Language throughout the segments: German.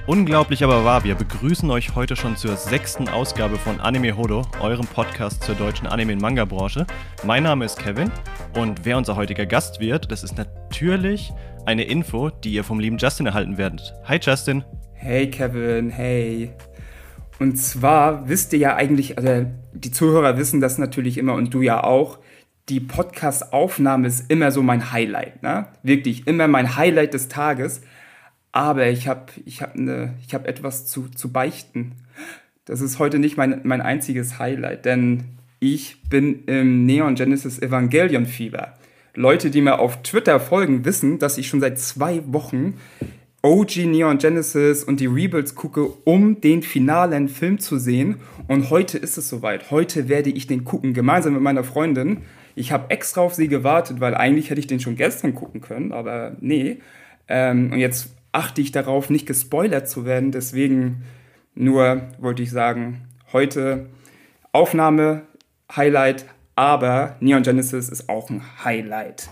Unglaublich aber wahr, wir begrüßen euch heute schon zur 6. Ausgabe von Anime Hodo, eurem Podcast zur deutschen Anime- und Manga-Branche. Mein Name ist Kevin und wer unser heutiger Gast wird, das ist natürlich eine Info, die ihr vom lieben Justin erhalten werdet. Hi Justin. Hey Kevin, hey. Und zwar wisst ihr ja eigentlich, also die Zuhörer wissen das natürlich immer und du ja auch, die Podcast-Aufnahme ist immer so mein Highlight, ne? Wirklich immer mein Highlight des Tages. Aber ich hab etwas zu beichten. Das ist heute nicht mein einziges Highlight, denn ich bin im Neon Genesis Evangelion Fieber. Leute, die mir auf Twitter folgen, wissen, dass ich schon seit 2 Wochen OG Neon Genesis und die Rebuilds gucke, um den finalen Film zu sehen. Und heute ist es soweit. Heute werde ich den gucken, gemeinsam mit meiner Freundin. Ich habe extra auf sie gewartet, weil eigentlich hätte ich den schon gestern gucken können, aber nee. Und jetzt achte ich darauf, nicht gespoilert zu werden. Deswegen nur wollte ich sagen, heute Aufnahme, Highlight, aber Neon Genesis ist auch ein Highlight.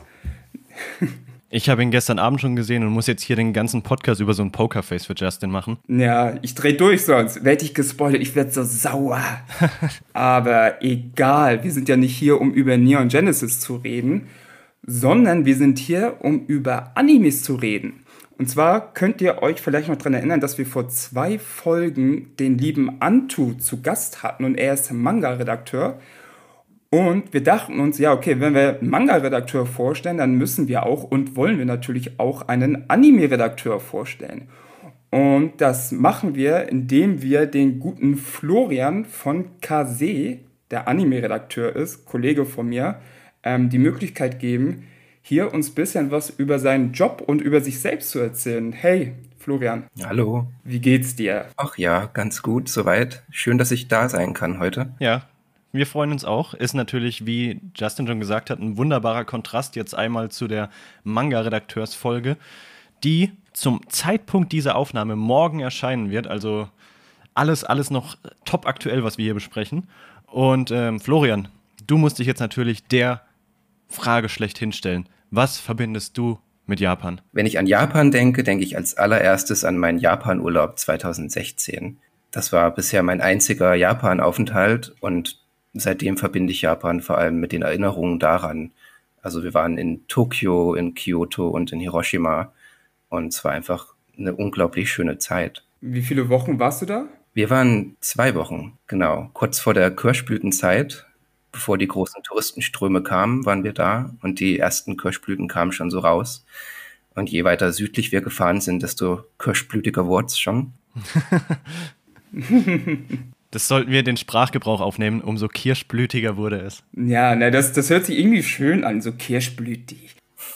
Ich habe ihn gestern Abend schon gesehen und muss jetzt hier den ganzen Podcast über so ein Pokerface für Justin machen. Ja, ich drehe durch sonst. Werde ich gespoilert, ich werde so sauer. Aber egal, wir sind ja nicht hier, um über Neon Genesis zu reden, sondern wir sind hier, um über Animes zu reden. Und zwar könnt ihr euch vielleicht noch daran erinnern, dass wir vor 2 Folgen den lieben Antu zu Gast hatten und er ist Manga-Redakteur. Und wir dachten uns, ja okay, wenn wir einen Manga-Redakteur vorstellen, dann müssen wir auch und wollen wir natürlich auch einen Anime-Redakteur vorstellen. Und das machen wir, indem wir den guten Florian von Kase, der Anime-Redakteur ist, Kollege von mir, die Möglichkeit geben, hier uns ein bisschen was über seinen Job und über sich selbst zu erzählen. Hey, Florian. Hallo. Wie geht's dir? Ach ja, ganz gut, soweit. Schön, dass ich da sein kann heute. Ja, wir freuen uns auch. Ist natürlich, wie Justin schon gesagt hat, ein wunderbarer Kontrast jetzt einmal zu der Manga-Redakteursfolge, die zum Zeitpunkt dieser Aufnahme morgen erscheinen wird. Also alles noch top aktuell, was wir hier besprechen. Und Florian, du musst dich jetzt natürlich der Frage schlechthin stellen. Was verbindest du mit Japan? Wenn ich an Japan denke, denke ich als allererstes an meinen Japan-Urlaub 2016. Das war bisher mein einziger Japan-Aufenthalt und seitdem verbinde ich Japan vor allem mit den Erinnerungen daran. Also wir waren in Tokio, in Kyoto und in Hiroshima und es war einfach eine unglaublich schöne Zeit. Wie viele Wochen warst du da? Wir waren 2 Wochen, genau. Kurz vor der Kirschblütenzeit. Bevor die großen Touristenströme kamen, waren wir da und die ersten Kirschblüten kamen schon so raus. Und je weiter südlich wir gefahren sind, desto kirschblütiger wurde es schon. Das sollten wir den Sprachgebrauch aufnehmen, umso kirschblütiger wurde es. Ja, das hört sich irgendwie schön an, so kirschblütig.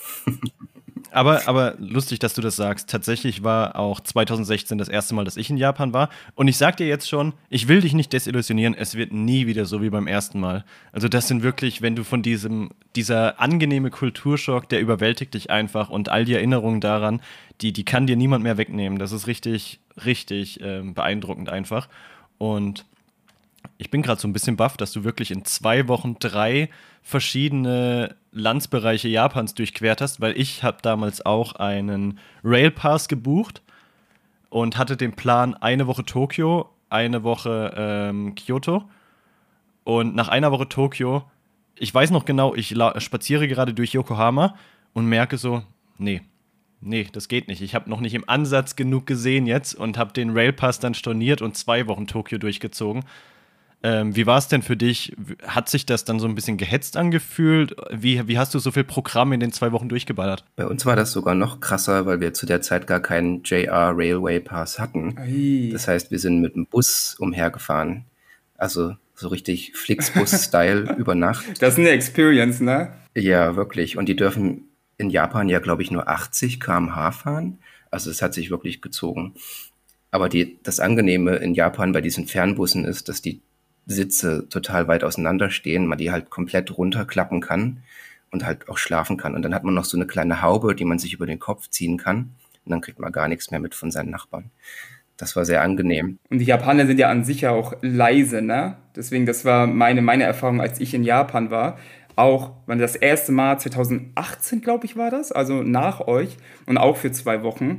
Aber lustig, dass du das sagst. Tatsächlich war auch 2016 das erste Mal, dass ich in Japan war. Und ich sag dir jetzt schon, ich will dich nicht desillusionieren, es wird nie wieder so wie beim ersten Mal. Also das sind wirklich, wenn du von dieser angenehme Kulturschock, der überwältigt dich einfach und all die Erinnerungen daran, die kann dir niemand mehr wegnehmen. Das ist richtig beeindruckend einfach. Und ich bin gerade so ein bisschen baff, dass du wirklich in 2 Wochen 3 verschiedene Landsbereiche Japans durchquert hast, weil ich habe damals auch einen Railpass gebucht und hatte den Plan, 1 Woche Tokio, 1 Woche Kyoto. Und nach 1 Woche Tokio, ich weiß noch genau, ich spaziere gerade durch Yokohama und merke so, nee, das geht nicht. Ich habe noch nicht im Ansatz genug gesehen jetzt und habe den Railpass dann storniert und 2 Wochen Tokio durchgezogen. Wie war es denn für dich? Hat sich das dann so ein bisschen gehetzt angefühlt? Wie hast du so viel Programm in den 2 Wochen durchgeballert? Bei uns war das sogar noch krasser, weil wir zu der Zeit gar keinen JR Railway Pass hatten. Ei. Das heißt, wir sind mit dem Bus umhergefahren. Also so richtig Flixbus-Style über Nacht. Das ist eine Experience, ne? Ja, wirklich. Und die dürfen in Japan ja, glaube ich, nur 80 km/h fahren. Also es hat sich wirklich gezogen. Aber das Angenehme in Japan bei diesen Fernbussen ist, dass die Sitze total weit auseinander stehen, man die halt komplett runterklappen kann und halt auch schlafen kann. Und dann hat man noch so eine kleine Haube, die man sich über den Kopf ziehen kann. Und dann kriegt man gar nichts mehr mit von seinen Nachbarn. Das war sehr angenehm. Und die Japaner sind ja an sich ja auch leise, ne? Deswegen, das war meine Erfahrung, als ich in Japan war. Auch, das erste Mal 2018, glaube ich, war das, also nach euch und auch für 2 Wochen.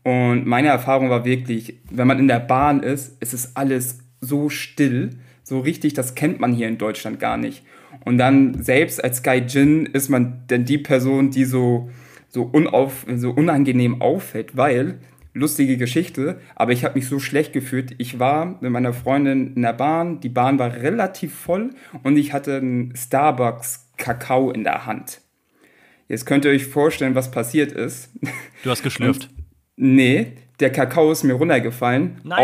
Und meine Erfahrung war wirklich, wenn man in der Bahn ist, es ist alles so still, so richtig, das kennt man hier in Deutschland gar nicht. Und dann selbst als Gaijin ist man dann die Person, die so unangenehm auffällt, weil, lustige Geschichte, aber ich habe mich so schlecht gefühlt. Ich war mit meiner Freundin in der Bahn, die Bahn war relativ voll und ich hatte einen Starbucks-Kakao in der Hand. Jetzt könnt ihr euch vorstellen, was passiert ist. Du hast geschlürft. Nee, der Kakao ist mir runtergefallen. Nein.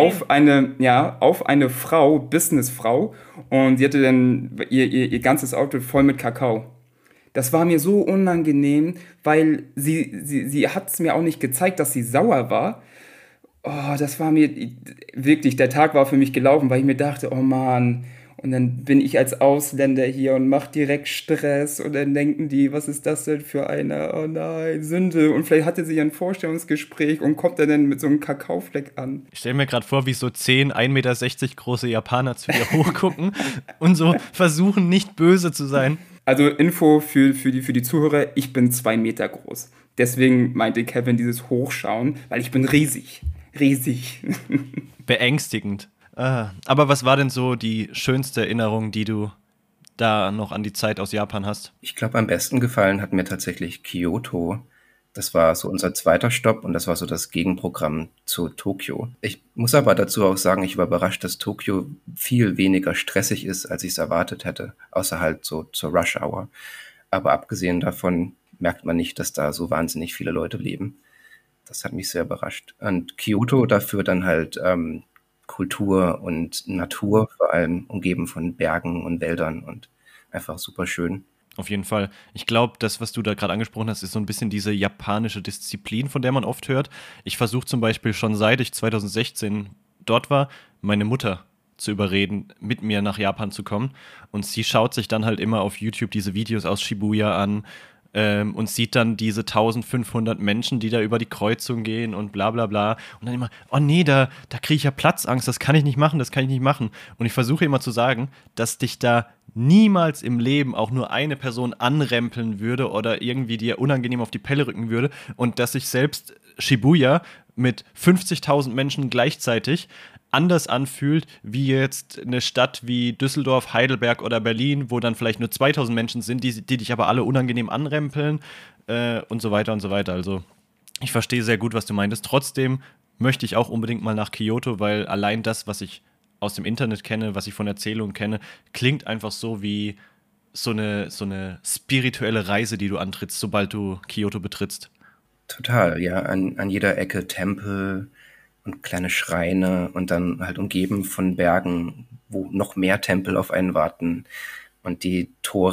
Auf eine Frau, Businessfrau. Und sie hatte dann ihr ganzes Outfit voll mit Kakao. Das war mir so unangenehm, weil sie hat es mir auch nicht gezeigt, dass sie sauer war. Oh, das war mir wirklich, der Tag war für mich gelaufen, weil ich mir dachte, oh Mann. Und dann bin ich als Ausländer hier und mache direkt Stress und dann denken die, was ist das denn für eine, oh nein, Sünde. Und vielleicht hatte sie ein Vorstellungsgespräch und kommt dann mit so einem Kakaofleck an. Ich stelle mir gerade vor, wie so 10, 1,60 Meter große Japaner zu dir hochgucken und so versuchen, nicht böse zu sein. Also Info für die Zuhörer, ich bin 2 Meter groß. Deswegen meinte Kevin dieses Hochschauen, weil ich bin riesig. Riesig. Beängstigend. Aber was war denn so die schönste Erinnerung, die du da noch an die Zeit aus Japan hast? Ich glaube, am besten gefallen hat mir tatsächlich Kyoto. Das war so unser zweiter Stopp und das war so das Gegenprogramm zu Tokio. Ich muss aber dazu auch sagen, ich war überrascht, dass Tokio viel weniger stressig ist, als ich es erwartet hätte, außer halt so zur Rush Hour. Aber abgesehen davon merkt man nicht, dass da so wahnsinnig viele Leute leben. Das hat mich sehr überrascht. Und Kyoto dafür dann halt Kultur und Natur, vor allem umgeben von Bergen und Wäldern und einfach super schön. Auf jeden Fall. Ich glaube, das, was du da gerade angesprochen hast, ist so ein bisschen diese japanische Disziplin, von der man oft hört. Ich versuche zum Beispiel schon seit ich 2016 dort war, meine Mutter zu überreden, mit mir nach Japan zu kommen. Und sie schaut sich dann halt immer auf YouTube diese Videos aus Shibuya an und sieht dann diese 1500 Menschen, die da über die Kreuzung gehen und bla bla bla. Und dann immer, oh nee, da kriege ich ja Platzangst, das kann ich nicht machen, das kann ich nicht machen. Und ich versuche immer zu sagen, dass dich da niemals im Leben auch nur eine Person anrempeln würde oder irgendwie dir unangenehm auf die Pelle rücken würde und dass sich selbst Shibuya mit 50.000 Menschen gleichzeitig anders anfühlt, wie jetzt eine Stadt wie Düsseldorf, Heidelberg oder Berlin, wo dann vielleicht nur 2000 Menschen sind, die dich aber alle unangenehm anrempeln und so weiter und so weiter. Also ich verstehe sehr gut, was du meintest. Trotzdem möchte ich auch unbedingt mal nach Kyoto, weil allein das, was ich aus dem Internet kenne, was ich von Erzählungen kenne, klingt einfach so wie so eine spirituelle Reise, die du antrittst, sobald du Kyoto betrittst. Total, ja. An jeder Ecke Tempel und kleine Schreine und dann halt umgeben von Bergen, wo noch mehr Tempel auf einen warten. Und die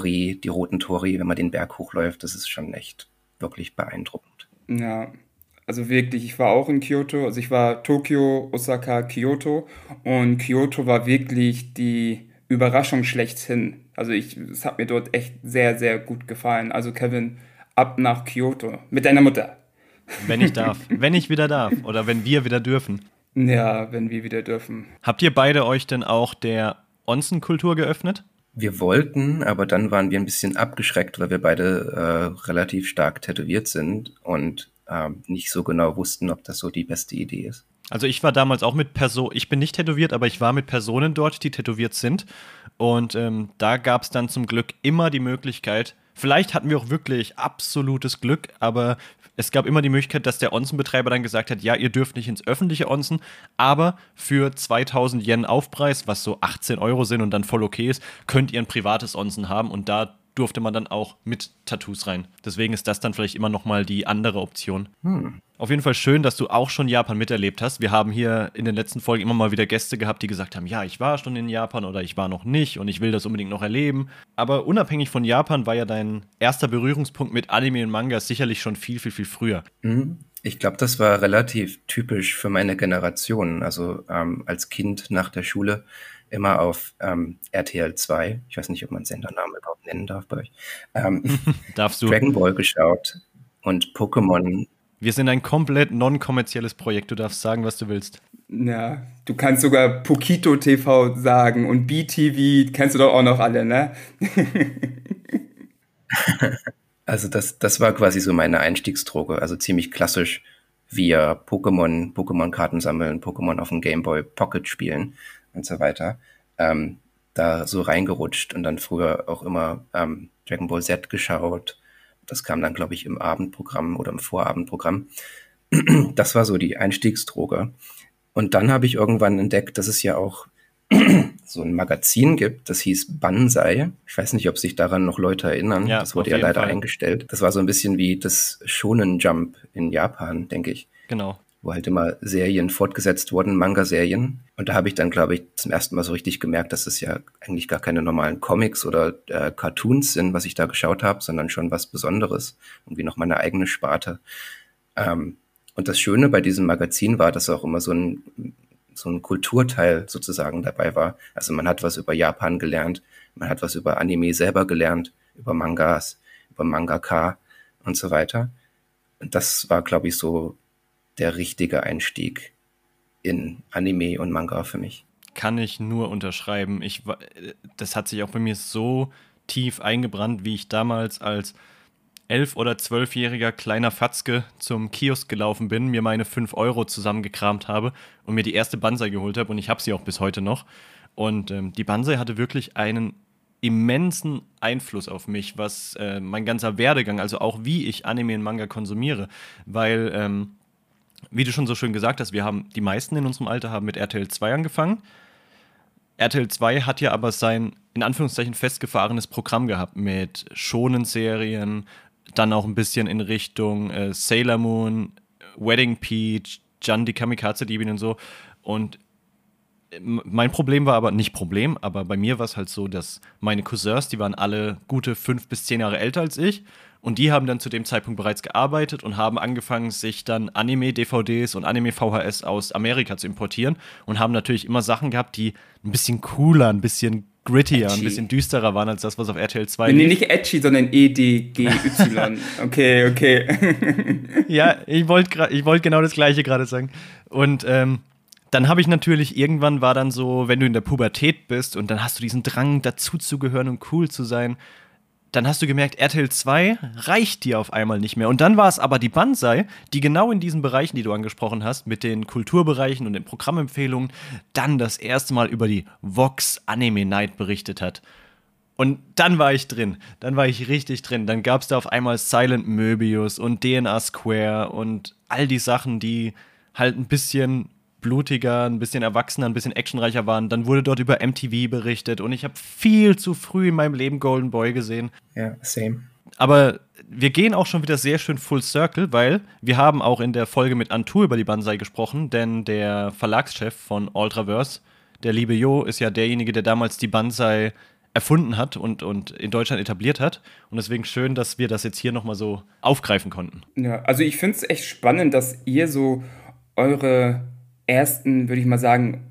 roten Tori, wenn man den Berg hochläuft, das ist schon echt wirklich beeindruckend. Ja, also wirklich, ich war auch in Kyoto. Also ich war Tokio, Osaka, Kyoto. Und Kyoto war wirklich die Überraschung schlechthin. Also es hat mir dort echt sehr, sehr gut gefallen. Also Kevin, ab nach Kyoto mit deiner Mutter. Wenn ich darf. Wenn ich wieder darf. Oder wenn wir wieder dürfen. Ja, wenn wir wieder dürfen. Habt ihr beide euch denn auch der Onsen-Kultur geöffnet? Wir wollten, aber dann waren wir ein bisschen abgeschreckt, weil wir beide relativ stark tätowiert sind und nicht so genau wussten, ob das so die beste Idee ist. Also ich war damals auch mit Personen, ich bin nicht tätowiert, aber ich war mit Personen dort, die tätowiert sind. Und da gab es dann zum Glück immer die Möglichkeit, vielleicht hatten wir auch wirklich absolutes Glück, aber es gab immer die Möglichkeit, dass der Onsenbetreiber dann gesagt hat, ja, ihr dürft nicht ins öffentliche Onsen, aber für 2000 Yen Aufpreis, was so 18 Euro sind und dann voll okay ist, könnt ihr ein privates Onsen haben und da durfte man dann auch mit Tattoos rein. Deswegen ist das dann vielleicht immer noch mal die andere Option. Auf jeden Fall schön, dass du auch schon Japan miterlebt hast. Wir haben hier in den letzten Folgen immer mal wieder Gäste gehabt, die gesagt haben, ja, ich war schon in Japan oder ich war noch nicht und ich will das unbedingt noch erleben. Aber unabhängig von Japan war ja dein erster Berührungspunkt mit Anime und Manga sicherlich schon viel, viel, viel früher. Ich glaube, das war relativ typisch für meine Generation. Also als Kind nach der Schule immer auf RTL 2, ich weiß nicht, ob man Sendernamen überhaupt nennen darf bei euch, Darfst du. Dragon Ball geschaut und Pokémon. Wir sind ein komplett non-kommerzielles Projekt. Du darfst sagen, was du willst. Ja, du kannst sogar Pokito TV sagen und BTV, kennst du doch auch noch alle, ne? Also das war quasi so meine Einstiegsdroge, also ziemlich klassisch via Pokémon-Karten sammeln, Pokémon auf dem Game Boy Pocket spielen und so weiter, da so reingerutscht und dann früher auch immer Dragon Ball Z geschaut. Das kam dann, glaube ich, im Abendprogramm oder im Vorabendprogramm. Das war so die Einstiegsdroge. Und dann habe ich irgendwann entdeckt, dass es ja auch so ein Magazin gibt, das hieß Banzai. Ich weiß nicht, ob sich daran noch Leute erinnern. Ja, das wurde auf ja jeden leider Fall. eingestellt. Das war so ein bisschen wie das Shonen Jump in Japan, denke ich. Genau. Wo halt immer Serien fortgesetzt wurden, Manga-Serien. Und da habe ich dann, glaube ich, zum ersten Mal so richtig gemerkt, dass es ja eigentlich gar keine normalen Comics oder Cartoons sind, was ich da geschaut habe, sondern schon was Besonderes. Irgendwie noch meine eigene Sparte. Und das Schöne bei diesem Magazin war, dass auch immer so ein Kulturteil sozusagen dabei war. Also man hat was über Japan gelernt, man hat was über Anime selber gelernt, über Mangas, über Mangaka und so weiter. Und das war, glaube ich, so der richtige Einstieg in Anime und Manga für mich. Kann ich nur unterschreiben. Das hat sich auch bei mir so tief eingebrannt, wie ich damals als 11- oder 12-jähriger kleiner Fatzke zum Kiosk gelaufen bin, mir meine 5 Euro zusammengekramt habe und mir die erste Banzai geholt habe und ich habe sie auch bis heute noch. Und die Banzai hatte wirklich einen immensen Einfluss auf mich, was mein ganzer Werdegang, also auch wie ich Anime und Manga konsumiere, weil, wie du schon so schön gesagt hast, die meisten in unserem Alter haben mit RTL 2 angefangen. RTL 2 hat ja aber sein, in Anführungszeichen, festgefahrenes Programm gehabt mit Shonen-Serien, dann auch ein bisschen in Richtung Sailor Moon, Wedding Peach, Jan die Kamikaze-Diebin und so. Und mein Problem war aber, nicht Problem, aber bei mir war es halt so, dass meine Cousins, die waren alle gute 5 bis 10 Jahre älter als ich und die haben dann zu dem Zeitpunkt bereits gearbeitet und haben angefangen, sich dann Anime-DVDs und Anime-VHS aus Amerika zu importieren und haben natürlich immer Sachen gehabt, die ein bisschen cooler, ein bisschen grittier, Edgy. ein bisschen düsterer waren als das, was auf RTL 2 Nee, lief. nicht edgy, sondern EDGY. Okay. Ja, ich wollt genau das Gleiche gerade sagen. Und dann habe ich natürlich, irgendwann war dann so, wenn du in der Pubertät bist und dann hast du diesen Drang, dazuzugehören und cool zu sein, dann hast du gemerkt, RTL 2 reicht dir auf einmal nicht mehr. Und dann war es aber die Banzai, die genau in diesen Bereichen, die du angesprochen hast, mit den Kulturbereichen und den Programmempfehlungen, dann das erste Mal über die Vox Anime Night berichtet hat. Und dann war ich drin. Dann war ich richtig drin. Dann gab es da auf einmal Silent Möbius und DNA Square und all die Sachen, die halt ein bisschen blutiger, ein bisschen erwachsener, ein bisschen actionreicher waren. Dann wurde dort über MTV berichtet und ich habe viel zu früh in meinem Leben Golden Boy gesehen. Ja, same. Aber wir gehen auch schon wieder sehr schön full circle, weil wir haben auch in der Folge mit Antu über die Banzai gesprochen, denn der Verlagschef von Ultraverse, der liebe Jo, ist ja derjenige, der damals die Banzai erfunden hat und in Deutschland etabliert hat. Und deswegen schön, dass wir das jetzt hier nochmal so aufgreifen konnten. Ja, also ich finde es echt spannend, dass ihr so eure ersten, würde ich mal sagen,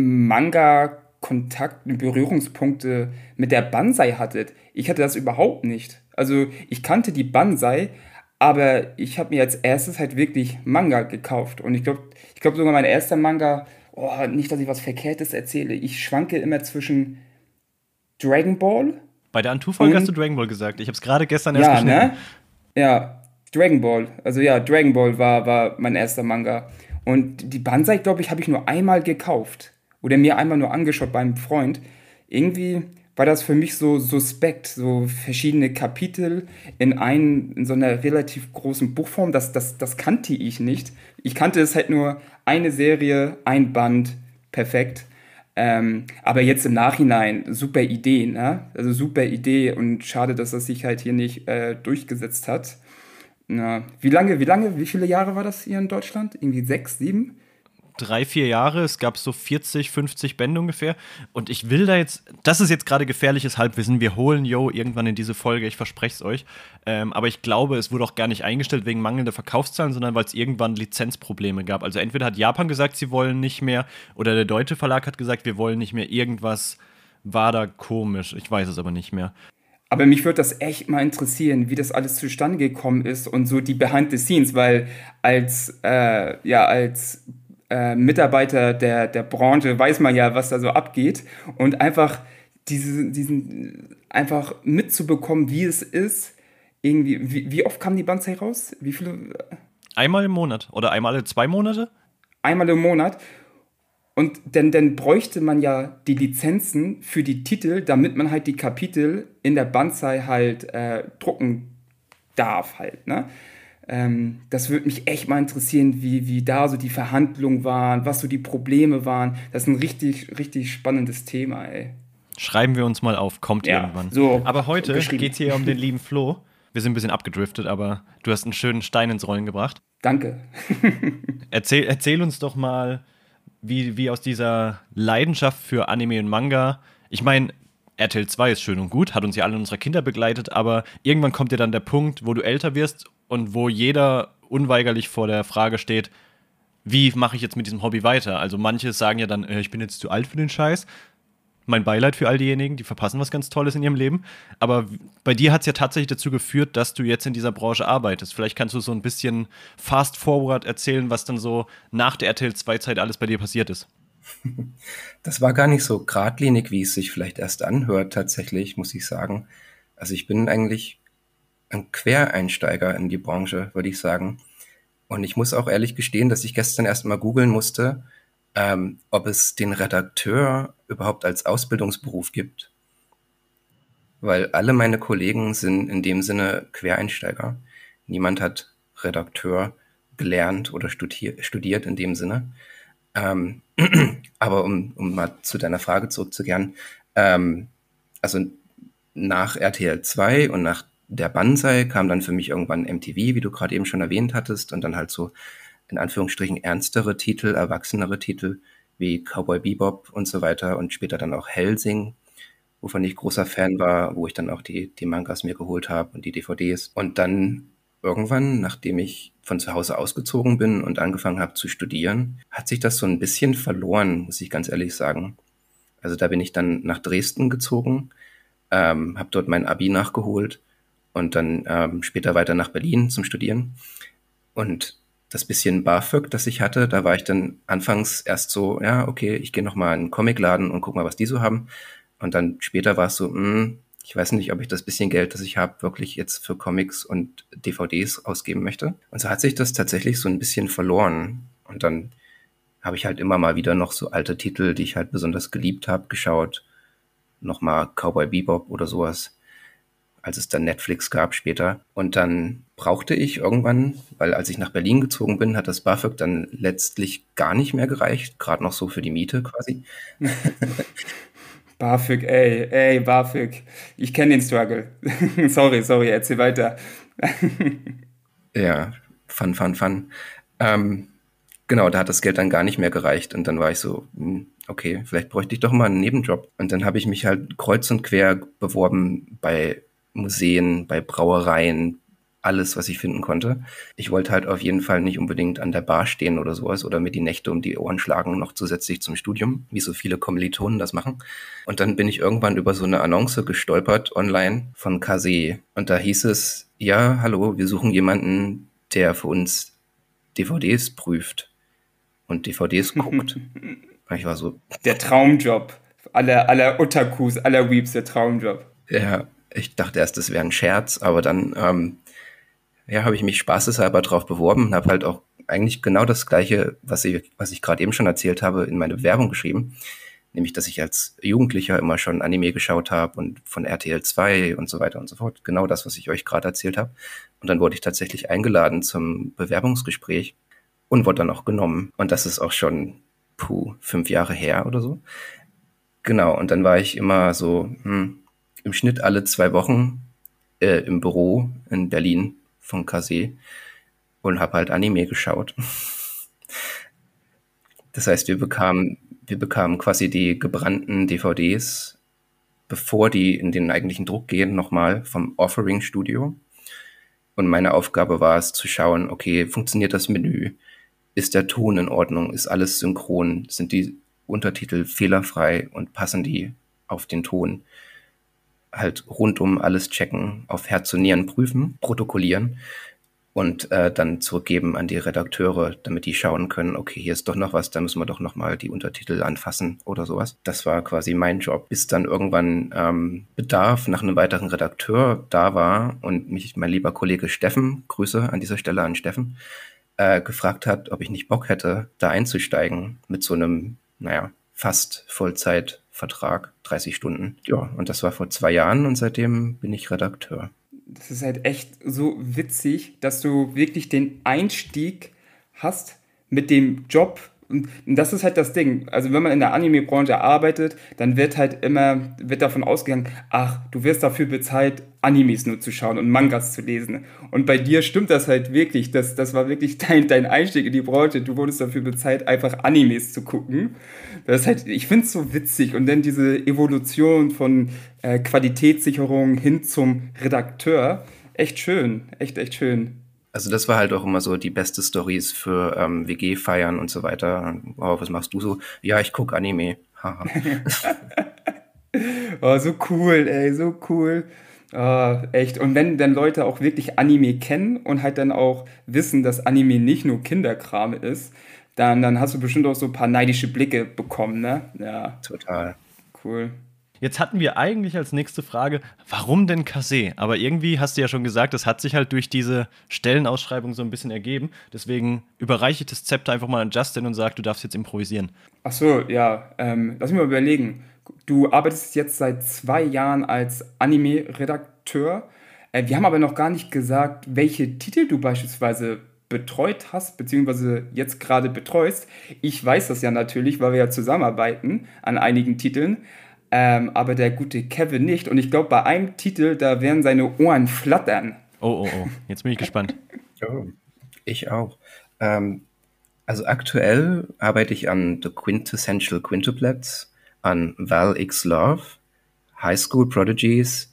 Manga-Kontakt, Berührungspunkte mit der Banzai hattet. Ich hatte das überhaupt nicht. Also ich kannte die Banzai, aber ich habe mir als erstes halt wirklich Manga gekauft. Und ich glaube sogar mein erster Manga, nicht, dass ich was Verkehrtes erzähle, ich schwanke immer zwischen Dragon Ball. Bei der Antu-Folge Und- hast du Dragon Ball gesagt. Ich habe es gerade gestern erst Ja, geschnitten. ne? Ja, Dragon Ball. Also ja, Dragon Ball war mein erster Manga. Und die Banzai, glaube ich, habe ich nur einmal gekauft. Oder mir einmal nur angeschaut bei einem Freund. Irgendwie war das für mich so suspekt, so verschiedene Kapitel in so einer relativ großen Buchform. Das kannte ich nicht. Ich kannte es halt nur eine Serie, ein Band, perfekt. Aber jetzt im Nachhinein, super Idee, ne? Also super Idee und schade, dass das sich halt hier nicht durchgesetzt hat. Na, wie viele Jahre war das hier in Deutschland? Irgendwie 6, 7? 3, 4 Jahre, es gab so 40, 50 Bände ungefähr. Und ich will da jetzt, das ist jetzt gerade gefährliches Halbwissen, wir holen Jo irgendwann in diese Folge, ich verspreche es euch. Aber ich glaube, es wurde auch gar nicht eingestellt wegen mangelnder Verkaufszahlen, sondern weil es irgendwann Lizenzprobleme gab. Also entweder hat Japan gesagt, sie wollen nicht mehr, oder der deutsche Verlag hat gesagt, wir wollen nicht mehr. Irgendwas war da komisch, ich weiß es aber nicht mehr. Aber mich würde das echt mal interessieren, wie das alles zustande gekommen ist und so die Behind the Scenes, weil als Mitarbeiter der Branche weiß man ja, was da so abgeht und einfach diesen einfach mitzubekommen, wie es ist. Irgendwie, wie oft kam die Banzai raus? Wie viele? Einmal im Monat oder einmal alle 2 Monate? Einmal im Monat. Und dann bräuchte man ja die Lizenzen für die Titel, damit man halt die Kapitel in der Banzai halt drucken darf halt, ne? Das würde mich echt mal interessieren, wie da so die Verhandlungen waren, was so die Probleme waren. Das ist ein richtig, richtig spannendes Thema, ey. Schreiben wir uns mal auf, kommt Ja, irgendwann. so Aber heute geschrieben. geht es hier um den lieben Flo. Wir sind ein bisschen abgedriftet, aber du hast einen schönen Stein ins Rollen gebracht. Danke. Erzähl uns doch mal, wie aus dieser Leidenschaft für Anime und Manga, ich meine, RTL 2 ist schön und gut, hat uns ja alle unsere Kinder begleitet, aber irgendwann kommt ja dann der Punkt, wo du älter wirst und wo jeder unweigerlich vor der Frage steht, wie mache ich jetzt mit diesem Hobby weiter? Also manche sagen ja dann, ich bin jetzt zu alt für den Scheiß. Mein Beileid für all diejenigen, die verpassen was ganz Tolles in ihrem Leben. Aber bei dir hat es ja tatsächlich dazu geführt, dass du jetzt in dieser Branche arbeitest. Vielleicht kannst du so ein bisschen fast forward erzählen, was dann so nach der RTL 2-Zeit alles bei dir passiert ist. Das war gar nicht so geradlinig, wie es sich vielleicht erst anhört, tatsächlich, muss ich sagen. Also ich bin eigentlich ein Quereinsteiger in die Branche, würde ich sagen. Und ich muss auch ehrlich gestehen, dass ich gestern erst mal googeln musste, ob es den Redakteur überhaupt als Ausbildungsberuf gibt. Weil alle meine Kollegen sind in dem Sinne Quereinsteiger. Niemand hat Redakteur gelernt oder studiert in dem Sinne. Aber um mal zu deiner Frage zurückzukehren, also nach RTL 2 und nach der Banzai kam dann für mich irgendwann MTV, wie du gerade eben schon erwähnt hattest, und dann halt so in Anführungsstrichen ernstere Titel, erwachsenere Titel wie Cowboy Bebop und so weiter und später dann auch Hellsing, wovon ich großer Fan war, wo ich dann auch die Mangas mir geholt habe und die DVDs. Und dann irgendwann, nachdem ich von zu Hause ausgezogen bin und angefangen habe zu studieren, hat sich das so ein bisschen verloren, muss ich ganz ehrlich sagen. Also da bin ich dann nach Dresden gezogen, habe dort mein Abi nachgeholt und dann später weiter nach Berlin zum Studieren. Und das bisschen BAföG, das ich hatte, da war ich dann anfangs erst so, ja, okay, ich gehe nochmal in einen Comicladen und guck mal, was die so haben. Und dann später war es so, ich weiß nicht, ob ich das bisschen Geld, das ich habe, wirklich jetzt für Comics und DVDs ausgeben möchte. Und so hat sich das tatsächlich so ein bisschen verloren. Und dann habe ich halt immer mal wieder noch so alte Titel, die ich halt besonders geliebt habe, geschaut. Nochmal Cowboy Bebop oder sowas, als es dann Netflix gab später. Und dann brauchte ich irgendwann, weil als ich nach Berlin gezogen bin, hat das BAföG dann letztlich gar nicht mehr gereicht, gerade noch so für die Miete quasi. BAföG, ey, BAföG. Ich kenne den Struggle. sorry, erzähl weiter. Ja, fun. Genau, da hat das Geld dann gar nicht mehr gereicht und dann war ich so, okay, vielleicht bräuchte ich doch mal einen Nebenjob. Und dann habe ich mich halt kreuz und quer beworben bei Museen, bei Brauereien, alles, was ich finden konnte. Ich wollte halt auf jeden Fall nicht unbedingt an der Bar stehen oder sowas oder mir die Nächte um die Ohren schlagen, noch zusätzlich zum Studium, wie so viele Kommilitonen das machen. Und dann bin ich irgendwann über so eine Annonce gestolpert online von Kase. Und da hieß es, ja, hallo, wir suchen jemanden, der für uns DVDs prüft und DVDs guckt. Ich war so, Der Traumjob. Aller Otakus, aller Weeps, der Traumjob. ja, ich dachte erst, das wäre ein Scherz, aber dann habe ich mich spaßeshalber drauf beworben und habe halt auch eigentlich genau das Gleiche, was ich gerade eben schon erzählt habe, in meine Bewerbung geschrieben. Nämlich, dass ich als Jugendlicher immer schon Anime geschaut habe und von RTL 2 und so weiter und so fort. Genau das, was ich euch gerade erzählt habe. Und dann wurde ich tatsächlich eingeladen zum Bewerbungsgespräch und wurde dann auch genommen. Und das ist auch schon 5 Jahre her oder so. Genau, und dann war ich immer so im Schnitt alle 2 Wochen im Büro in Berlin von Kase und habe halt Anime geschaut. Das heißt, wir bekamen quasi die gebrannten DVDs, bevor die in den eigentlichen Druck gehen, nochmal vom Offering Studio. Und meine Aufgabe war es zu schauen, okay, funktioniert das Menü? Ist der Ton in Ordnung? Ist alles synchron? Sind die Untertitel fehlerfrei und passen die auf den Ton? Halt rundum alles checken, auf Herz und Nieren prüfen, protokollieren und dann zurückgeben an die Redakteure, damit die schauen können, okay, hier ist doch noch was, da müssen wir doch nochmal die Untertitel anfassen oder sowas. Das war quasi mein Job, bis dann irgendwann Bedarf nach einem weiteren Redakteur da war und mich mein lieber Kollege Steffen, Grüße an dieser Stelle an Steffen, gefragt hat, ob ich nicht Bock hätte, da einzusteigen mit so einem, fast Vollzeitvertrag, 30 Stunden. Ja, und das war vor 2 Jahren und seitdem bin ich Redakteur. Das ist halt echt so witzig, dass du wirklich den Einstieg hast mit dem Job. Und das ist halt das Ding. Also wenn man in der Anime-Branche arbeitet, dann wird davon ausgegangen, ach, du wirst dafür bezahlt, Animes nur zu schauen und Mangas zu lesen. Und bei dir stimmt das halt wirklich. Das war wirklich dein Einstieg in die Branche. Du wurdest dafür bezahlt, einfach Animes zu gucken. Das ist halt, ich finde es so witzig. Und dann diese Evolution von Qualitätssicherung hin zum Redakteur. Echt schön. Echt schön. Also das war halt auch immer so die beste Stories für WG-Feiern und so weiter. Oh, was machst du so? Ja, ich gucke Anime. Haha. Oh, so cool, ey, so cool. Echt. Und wenn dann Leute auch wirklich Anime kennen und halt dann auch wissen, dass Anime nicht nur Kinderkram ist, dann hast du bestimmt auch so ein paar neidische Blicke bekommen, ne? Ja, Total. cool. Jetzt hatten wir eigentlich als nächste Frage, warum denn Kase? Aber irgendwie hast du ja schon gesagt, das hat sich halt durch diese Stellenausschreibung so ein bisschen ergeben. Deswegen überreiche ich das Zepter einfach mal an Justin und sage, du darfst jetzt improvisieren. Ach so, ja, lass mich mal überlegen. Du arbeitest jetzt seit 2 Jahren als Anime-Redakteur. Wir haben aber noch gar nicht gesagt, welche Titel du beispielsweise betreut hast, beziehungsweise jetzt gerade betreust. Ich weiß das ja natürlich, weil wir ja zusammenarbeiten an einigen Titeln. Aber der gute Kevin nicht. Und ich glaube, bei einem Titel, da werden seine Ohren flattern. Oh, jetzt bin ich gespannt. Oh, ich auch. Also aktuell arbeite ich an The Quintessential Quintuplets, an Val X Love, High School Prodigies,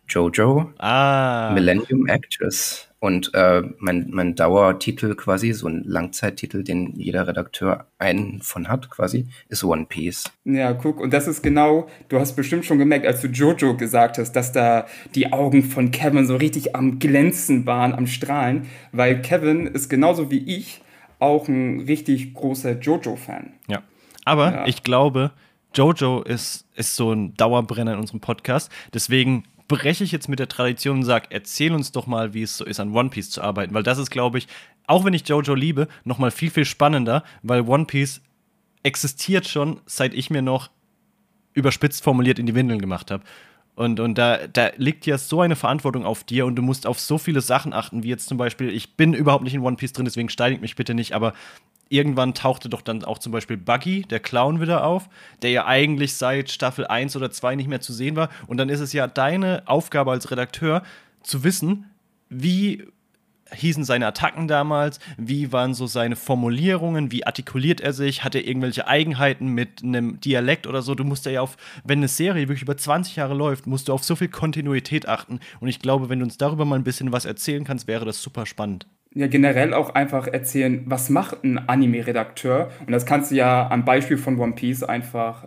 JoJo, Millennium Actress und mein Dauertitel quasi, so ein Langzeittitel, den jeder Redakteur einen von hat quasi, ist One Piece. Ja, guck, und das ist genau, du hast bestimmt schon gemerkt, als du Jojo gesagt hast, dass da die Augen von Kevin so richtig am Glänzen waren, am Strahlen, weil Kevin ist genauso wie ich auch ein richtig großer Jojo-Fan. Ja, aber ich glaube, Jojo ist so ein Dauerbrenner in unserem Podcast, deswegen breche ich jetzt mit der Tradition und sage, erzähl uns doch mal, wie es so ist, an One Piece zu arbeiten. Weil das ist, glaube ich, auch wenn ich JoJo liebe, noch mal viel, viel spannender, weil One Piece existiert schon, seit ich mir noch überspitzt formuliert in die Windeln gemacht habe. Und da liegt ja so eine Verantwortung auf dir und du musst auf so viele Sachen achten, wie jetzt zum Beispiel, ich bin überhaupt nicht in One Piece drin, deswegen steinigt mich bitte nicht, aber irgendwann tauchte doch dann auch zum Beispiel Buggy, der Clown, wieder auf, der ja eigentlich seit Staffel 1 oder 2 nicht mehr zu sehen war. Und dann ist es ja deine Aufgabe als Redakteur, zu wissen, wie hießen seine Attacken damals, wie waren so seine Formulierungen, wie artikuliert er sich, hat er irgendwelche Eigenheiten mit einem Dialekt oder so. Du musst ja wenn eine Serie wirklich über 20 Jahre läuft, musst du auf so viel Kontinuität achten. Und ich glaube, wenn du uns darüber mal ein bisschen was erzählen kannst, wäre das super spannend. Ja, generell auch einfach erzählen, was macht ein Anime-Redakteur? Und das kannst du ja am Beispiel von One Piece einfach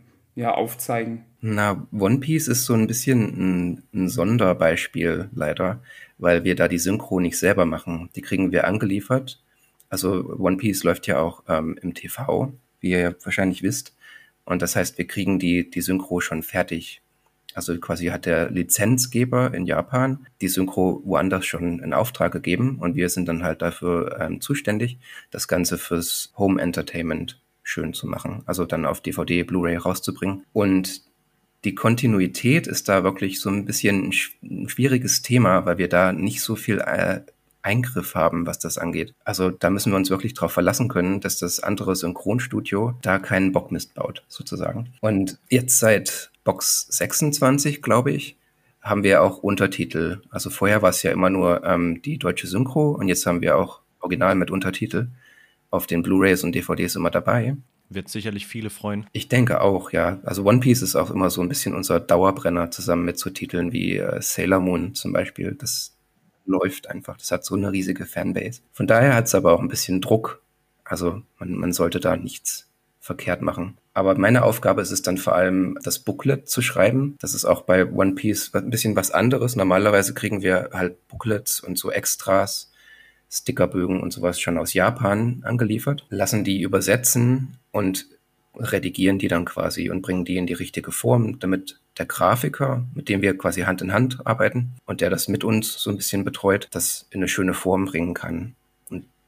aufzeigen. Na, One Piece ist so ein bisschen ein Sonderbeispiel leider, weil wir da die Synchro nicht selber machen. Die kriegen wir angeliefert. Also One Piece läuft ja auch im TV, wie ihr ja wahrscheinlich wisst. Und das heißt, wir kriegen die Synchro schon fertig. Also quasi hat der Lizenzgeber in Japan die Synchro woanders schon in Auftrag gegeben und wir sind dann halt dafür zuständig, das Ganze fürs Home Entertainment schön zu machen. Also dann auf DVD, Blu-ray rauszubringen. Und die Kontinuität ist da wirklich so ein bisschen ein schwieriges Thema, weil wir da nicht so viel Eingriff haben, was das angeht. Also da müssen wir uns wirklich darauf verlassen können, dass das andere Synchronstudio da keinen Bockmist baut, sozusagen. Und jetzt seit Box 26, glaube ich, haben wir auch Untertitel. Also vorher war es ja immer nur die deutsche Synchro und jetzt haben wir auch Original mit Untertitel auf den Blu-rays und DVDs immer dabei. Wird sicherlich viele freuen. Ich denke auch, ja. Also One Piece ist auch immer so ein bisschen unser Dauerbrenner zusammen mit so Titeln wie Sailor Moon zum Beispiel. Das läuft einfach. Das hat so eine riesige Fanbase. Von daher hat es aber auch ein bisschen Druck. Also man sollte da nichts verkehrt machen. Aber meine Aufgabe ist es dann vor allem, das Booklet zu schreiben. Das ist auch bei One Piece ein bisschen was anderes. Normalerweise kriegen wir halt Booklets und so Extras, Stickerbögen und sowas schon aus Japan angeliefert, lassen die übersetzen und redigieren die dann quasi und bringen die in die richtige Form, damit der Grafiker, mit dem wir quasi Hand in Hand arbeiten und der das mit uns so ein bisschen betreut, das in eine schöne Form bringen kann. Und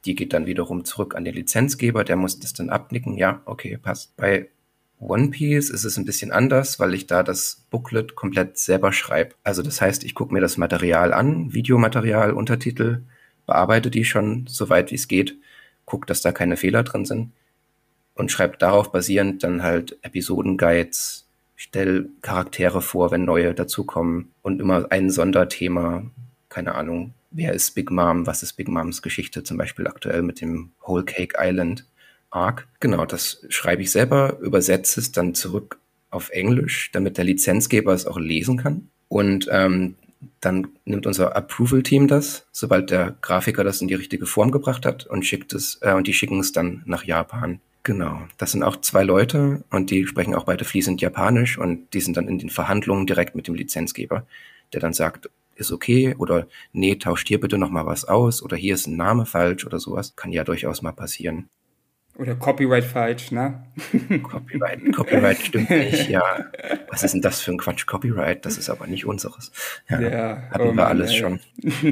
Die geht dann wiederum zurück an den Lizenzgeber, der muss das dann abnicken. Ja, okay, passt. Bei One Piece ist es ein bisschen anders, weil ich da das Booklet komplett selber schreibe. Also das heißt, ich gucke mir das Material an, Videomaterial, Untertitel, bearbeite die schon so weit wie es geht, gucke, dass da keine Fehler drin sind und schreibe darauf basierend dann halt Episodenguides, stell Charaktere vor, wenn neue dazukommen und immer ein Sonderthema, keine Ahnung, wer ist Big Mom, was ist Big Moms Geschichte, zum Beispiel aktuell mit dem Whole Cake Island Arc. Genau, das schreibe ich selber, übersetze es dann zurück auf Englisch, damit der Lizenzgeber es auch lesen kann. Und dann nimmt unser Approval-Team das, sobald der Grafiker das in die richtige Form gebracht hat und und die schicken es dann nach Japan. Genau, das sind auch 2 Leute und die sprechen auch beide fließend Japanisch und die sind dann in den Verhandlungen direkt mit dem Lizenzgeber, der dann sagt, ist okay oder nee, tauscht hier bitte nochmal was aus oder hier ist ein Name falsch oder sowas. Kann ja durchaus mal passieren. Oder Copyright falsch, ne? Copyright stimmt nicht, ja. Was ist denn das für ein Quatsch? Copyright, das ist aber nicht unseres. Ja, Ja, hatten wir Mann, alles ey. schon.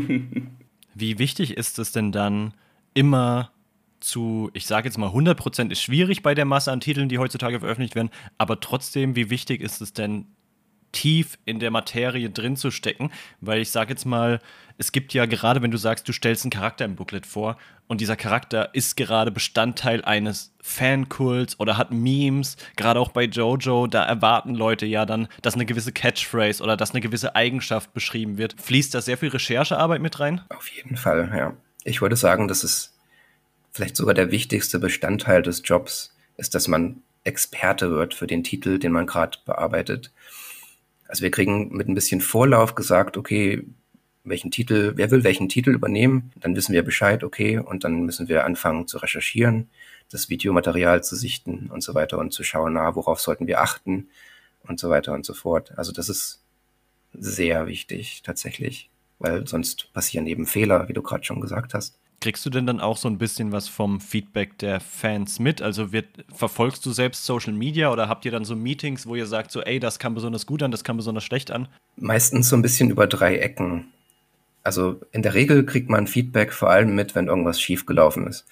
Wie wichtig ist es denn dann immer ich sage jetzt mal, 100% ist schwierig bei der Masse an Titeln, die heutzutage veröffentlicht werden, aber trotzdem, wie wichtig ist es denn, tief in der Materie drin zu stecken, weil ich sage jetzt mal, es gibt ja gerade, wenn du sagst, du stellst einen Charakter im Booklet vor und dieser Charakter ist gerade Bestandteil eines Fankults oder hat Memes, gerade auch bei JoJo, da erwarten Leute ja dann, dass eine gewisse Catchphrase oder dass eine gewisse Eigenschaft beschrieben wird. Fließt da sehr viel Recherchearbeit mit rein? Auf jeden Fall, ja. Ich würde sagen, das ist vielleicht sogar der wichtigste Bestandteil des Jobs, ist, dass man Experte wird für den Titel, den man gerade bearbeitet. Also wir kriegen mit ein bisschen Vorlauf gesagt, okay, wer will welchen Titel übernehmen? Dann wissen wir Bescheid, okay, und dann müssen wir anfangen zu recherchieren, das Videomaterial zu sichten und so weiter und zu schauen, worauf sollten wir achten und so weiter und so fort. Also das ist sehr wichtig tatsächlich, weil sonst passieren eben Fehler, wie du gerade schon gesagt hast. Kriegst du denn dann auch so ein bisschen was vom Feedback der Fans mit? Also verfolgst du selbst Social Media oder habt ihr dann so Meetings, wo ihr sagt so, ey, das kam besonders gut an, das kam besonders schlecht an? Meistens so ein bisschen über 3 Ecken. Also in der Regel kriegt man Feedback vor allem mit, wenn irgendwas schiefgelaufen ist.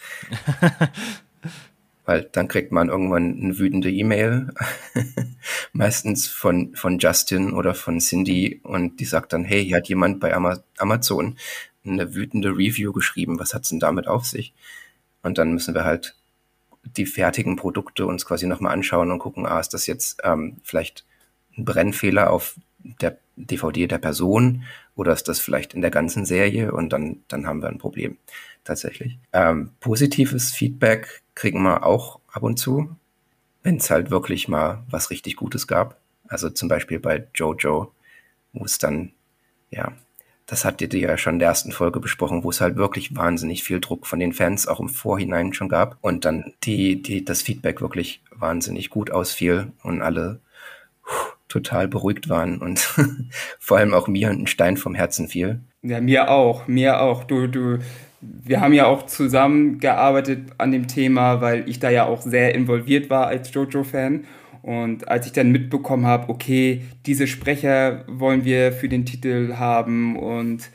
Weil dann kriegt man irgendwann eine wütende E-Mail, meistens von Justin oder von Cindy und die sagt dann, hey, hier hat jemand bei Amazon eine wütende Review geschrieben, was hat's denn damit auf sich? Und dann müssen wir halt die fertigen Produkte uns quasi nochmal anschauen und gucken, ist das jetzt vielleicht ein Brennfehler auf der DVD der Person oder ist das vielleicht in der ganzen Serie und dann haben wir ein Problem tatsächlich. Positives Feedback kriegen wir auch ab und zu, wenn es halt wirklich mal was richtig Gutes gab. Also zum Beispiel bei JoJo, wo es dann, ja, das hattet ihr ja schon in der ersten Folge besprochen, wo es halt wirklich wahnsinnig viel Druck von den Fans auch im Vorhinein schon gab und dann das Feedback wirklich wahnsinnig gut ausfiel und alle total beruhigt waren und vor allem auch mir ein Stein vom Herzen fiel. Ja, mir auch, mir auch. Wir haben ja auch zusammengearbeitet an dem Thema, weil ich da ja auch sehr involviert war als JoJo-Fan. Und als ich dann mitbekommen habe, okay, diese Sprecher wollen wir für den Titel haben und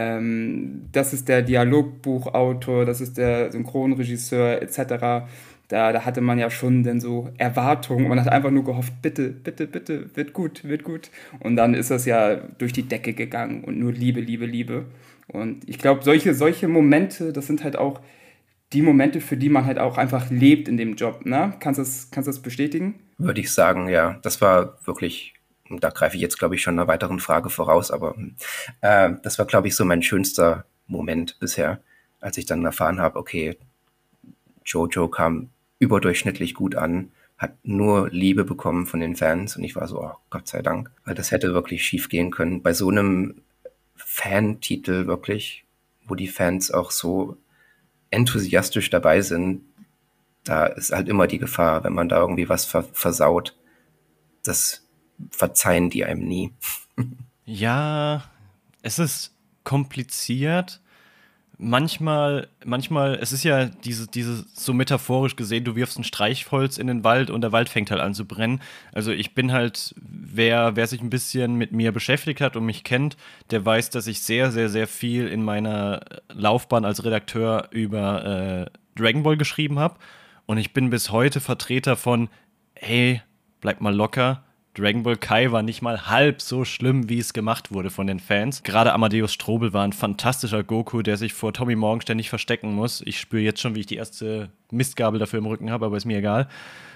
das ist der Dialogbuchautor, das ist der Synchronregisseur etc., da hatte man ja schon dann so Erwartungen. Man hat einfach nur gehofft, bitte, bitte, bitte, wird gut, wird gut. Und dann ist das ja durch die Decke gegangen und nur Liebe, Liebe, Liebe. Und ich glaube, solche Momente, das sind halt auch die Momente, für die man halt auch einfach lebt in dem Job. Ne? Kannst du das bestätigen? Würde ich sagen, ja. Das war wirklich, da greife ich jetzt, glaube ich, schon einer weiteren Frage voraus, aber das war, glaube ich, so mein schönster Moment bisher, als ich dann erfahren habe, okay, JoJo kam überdurchschnittlich gut an, hat nur Liebe bekommen von den Fans und ich war so, oh, Gott sei Dank, weil das hätte wirklich schief gehen können. Bei so einem Fan-Titel wirklich, wo die Fans auch so enthusiastisch dabei sind, da ist halt immer die Gefahr, wenn man da irgendwie was versaut, das verzeihen die einem nie. Ja, es ist kompliziert, Manchmal, es ist ja diese so metaphorisch gesehen, du wirfst ein Streichholz in den Wald und der Wald fängt halt an zu brennen. Also ich bin halt, wer sich ein bisschen mit mir beschäftigt hat und mich kennt, der weiß, dass ich sehr, sehr, sehr viel in meiner Laufbahn als Redakteur über Dragon Ball geschrieben habe. Und ich bin bis heute Vertreter von, hey, bleib mal locker. Dragon Ball Kai war nicht mal halb so schlimm, wie es gemacht wurde von den Fans. Gerade Amadeus Strobel war ein fantastischer Goku, der sich vor Tommy Morgen ständig verstecken muss. Ich spüre jetzt schon, wie ich die erste Mistgabel dafür im Rücken habe, aber ist mir egal.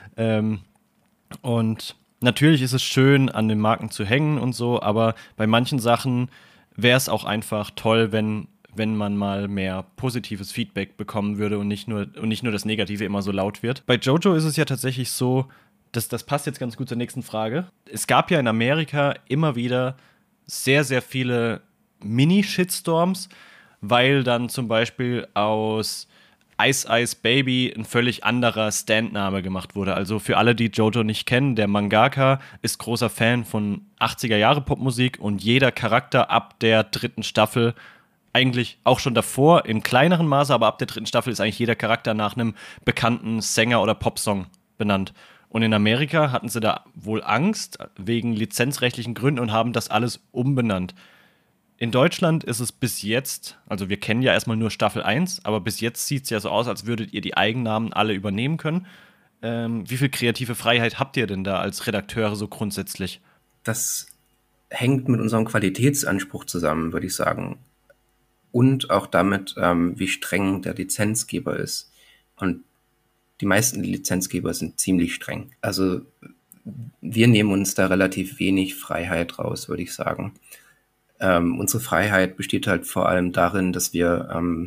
Und natürlich ist es schön, an den Marken zu hängen und so, aber bei manchen Sachen wäre es auch einfach toll, wenn man mal mehr positives Feedback bekommen würde und nicht nur das Negative immer so laut wird. Bei Jojo ist es ja tatsächlich so, das passt jetzt ganz gut zur nächsten Frage. Es gab ja in Amerika immer wieder sehr, sehr viele Mini-Shitstorms, weil dann zum Beispiel aus Ice Ice Baby ein völlig anderer Standname gemacht wurde. Also für alle, die Jojo nicht kennen, der Mangaka ist großer Fan von 80er-Jahre-Popmusik und jeder Charakter ab der 3. Staffel, eigentlich auch schon davor, in kleineren Maße, aber ab der 3. Staffel ist eigentlich jeder Charakter nach einem bekannten Sänger oder Popsong benannt. Und in Amerika hatten sie da wohl Angst wegen lizenzrechtlichen Gründen und haben das alles umbenannt. In Deutschland ist es bis jetzt, also wir kennen ja erstmal nur Staffel 1, aber bis jetzt sieht es ja so aus, als würdet ihr die Eigennamen alle übernehmen können. Wie viel kreative Freiheit habt ihr denn da als Redakteure so grundsätzlich? Das hängt mit unserem Qualitätsanspruch zusammen, würde ich sagen. Und auch damit, wie streng der Lizenzgeber ist. Und die meisten Lizenzgeber sind ziemlich streng. Also wir nehmen uns da relativ wenig Freiheit raus, würde ich sagen. Unsere Freiheit besteht halt vor allem darin, dass wir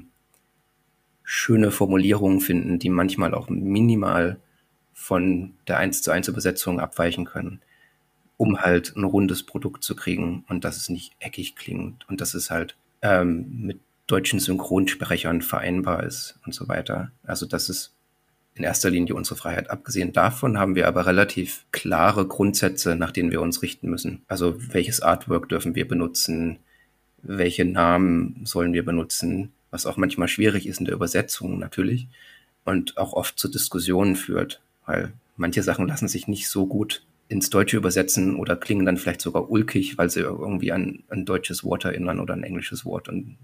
schöne Formulierungen finden, die manchmal auch minimal von der 1:1 Übersetzung abweichen können, um halt ein rundes Produkt zu kriegen und dass es nicht eckig klingt und dass es halt mit deutschen Synchronsprechern vereinbar ist und so weiter. Also das ist in erster Linie unsere Freiheit. Abgesehen davon haben wir aber relativ klare Grundsätze, nach denen wir uns richten müssen. Also welches Artwork dürfen wir benutzen, welche Namen sollen wir benutzen, was auch manchmal schwierig ist in der Übersetzung natürlich und auch oft zu Diskussionen führt, weil manche Sachen lassen sich nicht so gut ins Deutsche übersetzen oder klingen dann vielleicht sogar ulkig, weil sie irgendwie an ein deutsches Wort erinnern oder ein englisches Wort. Und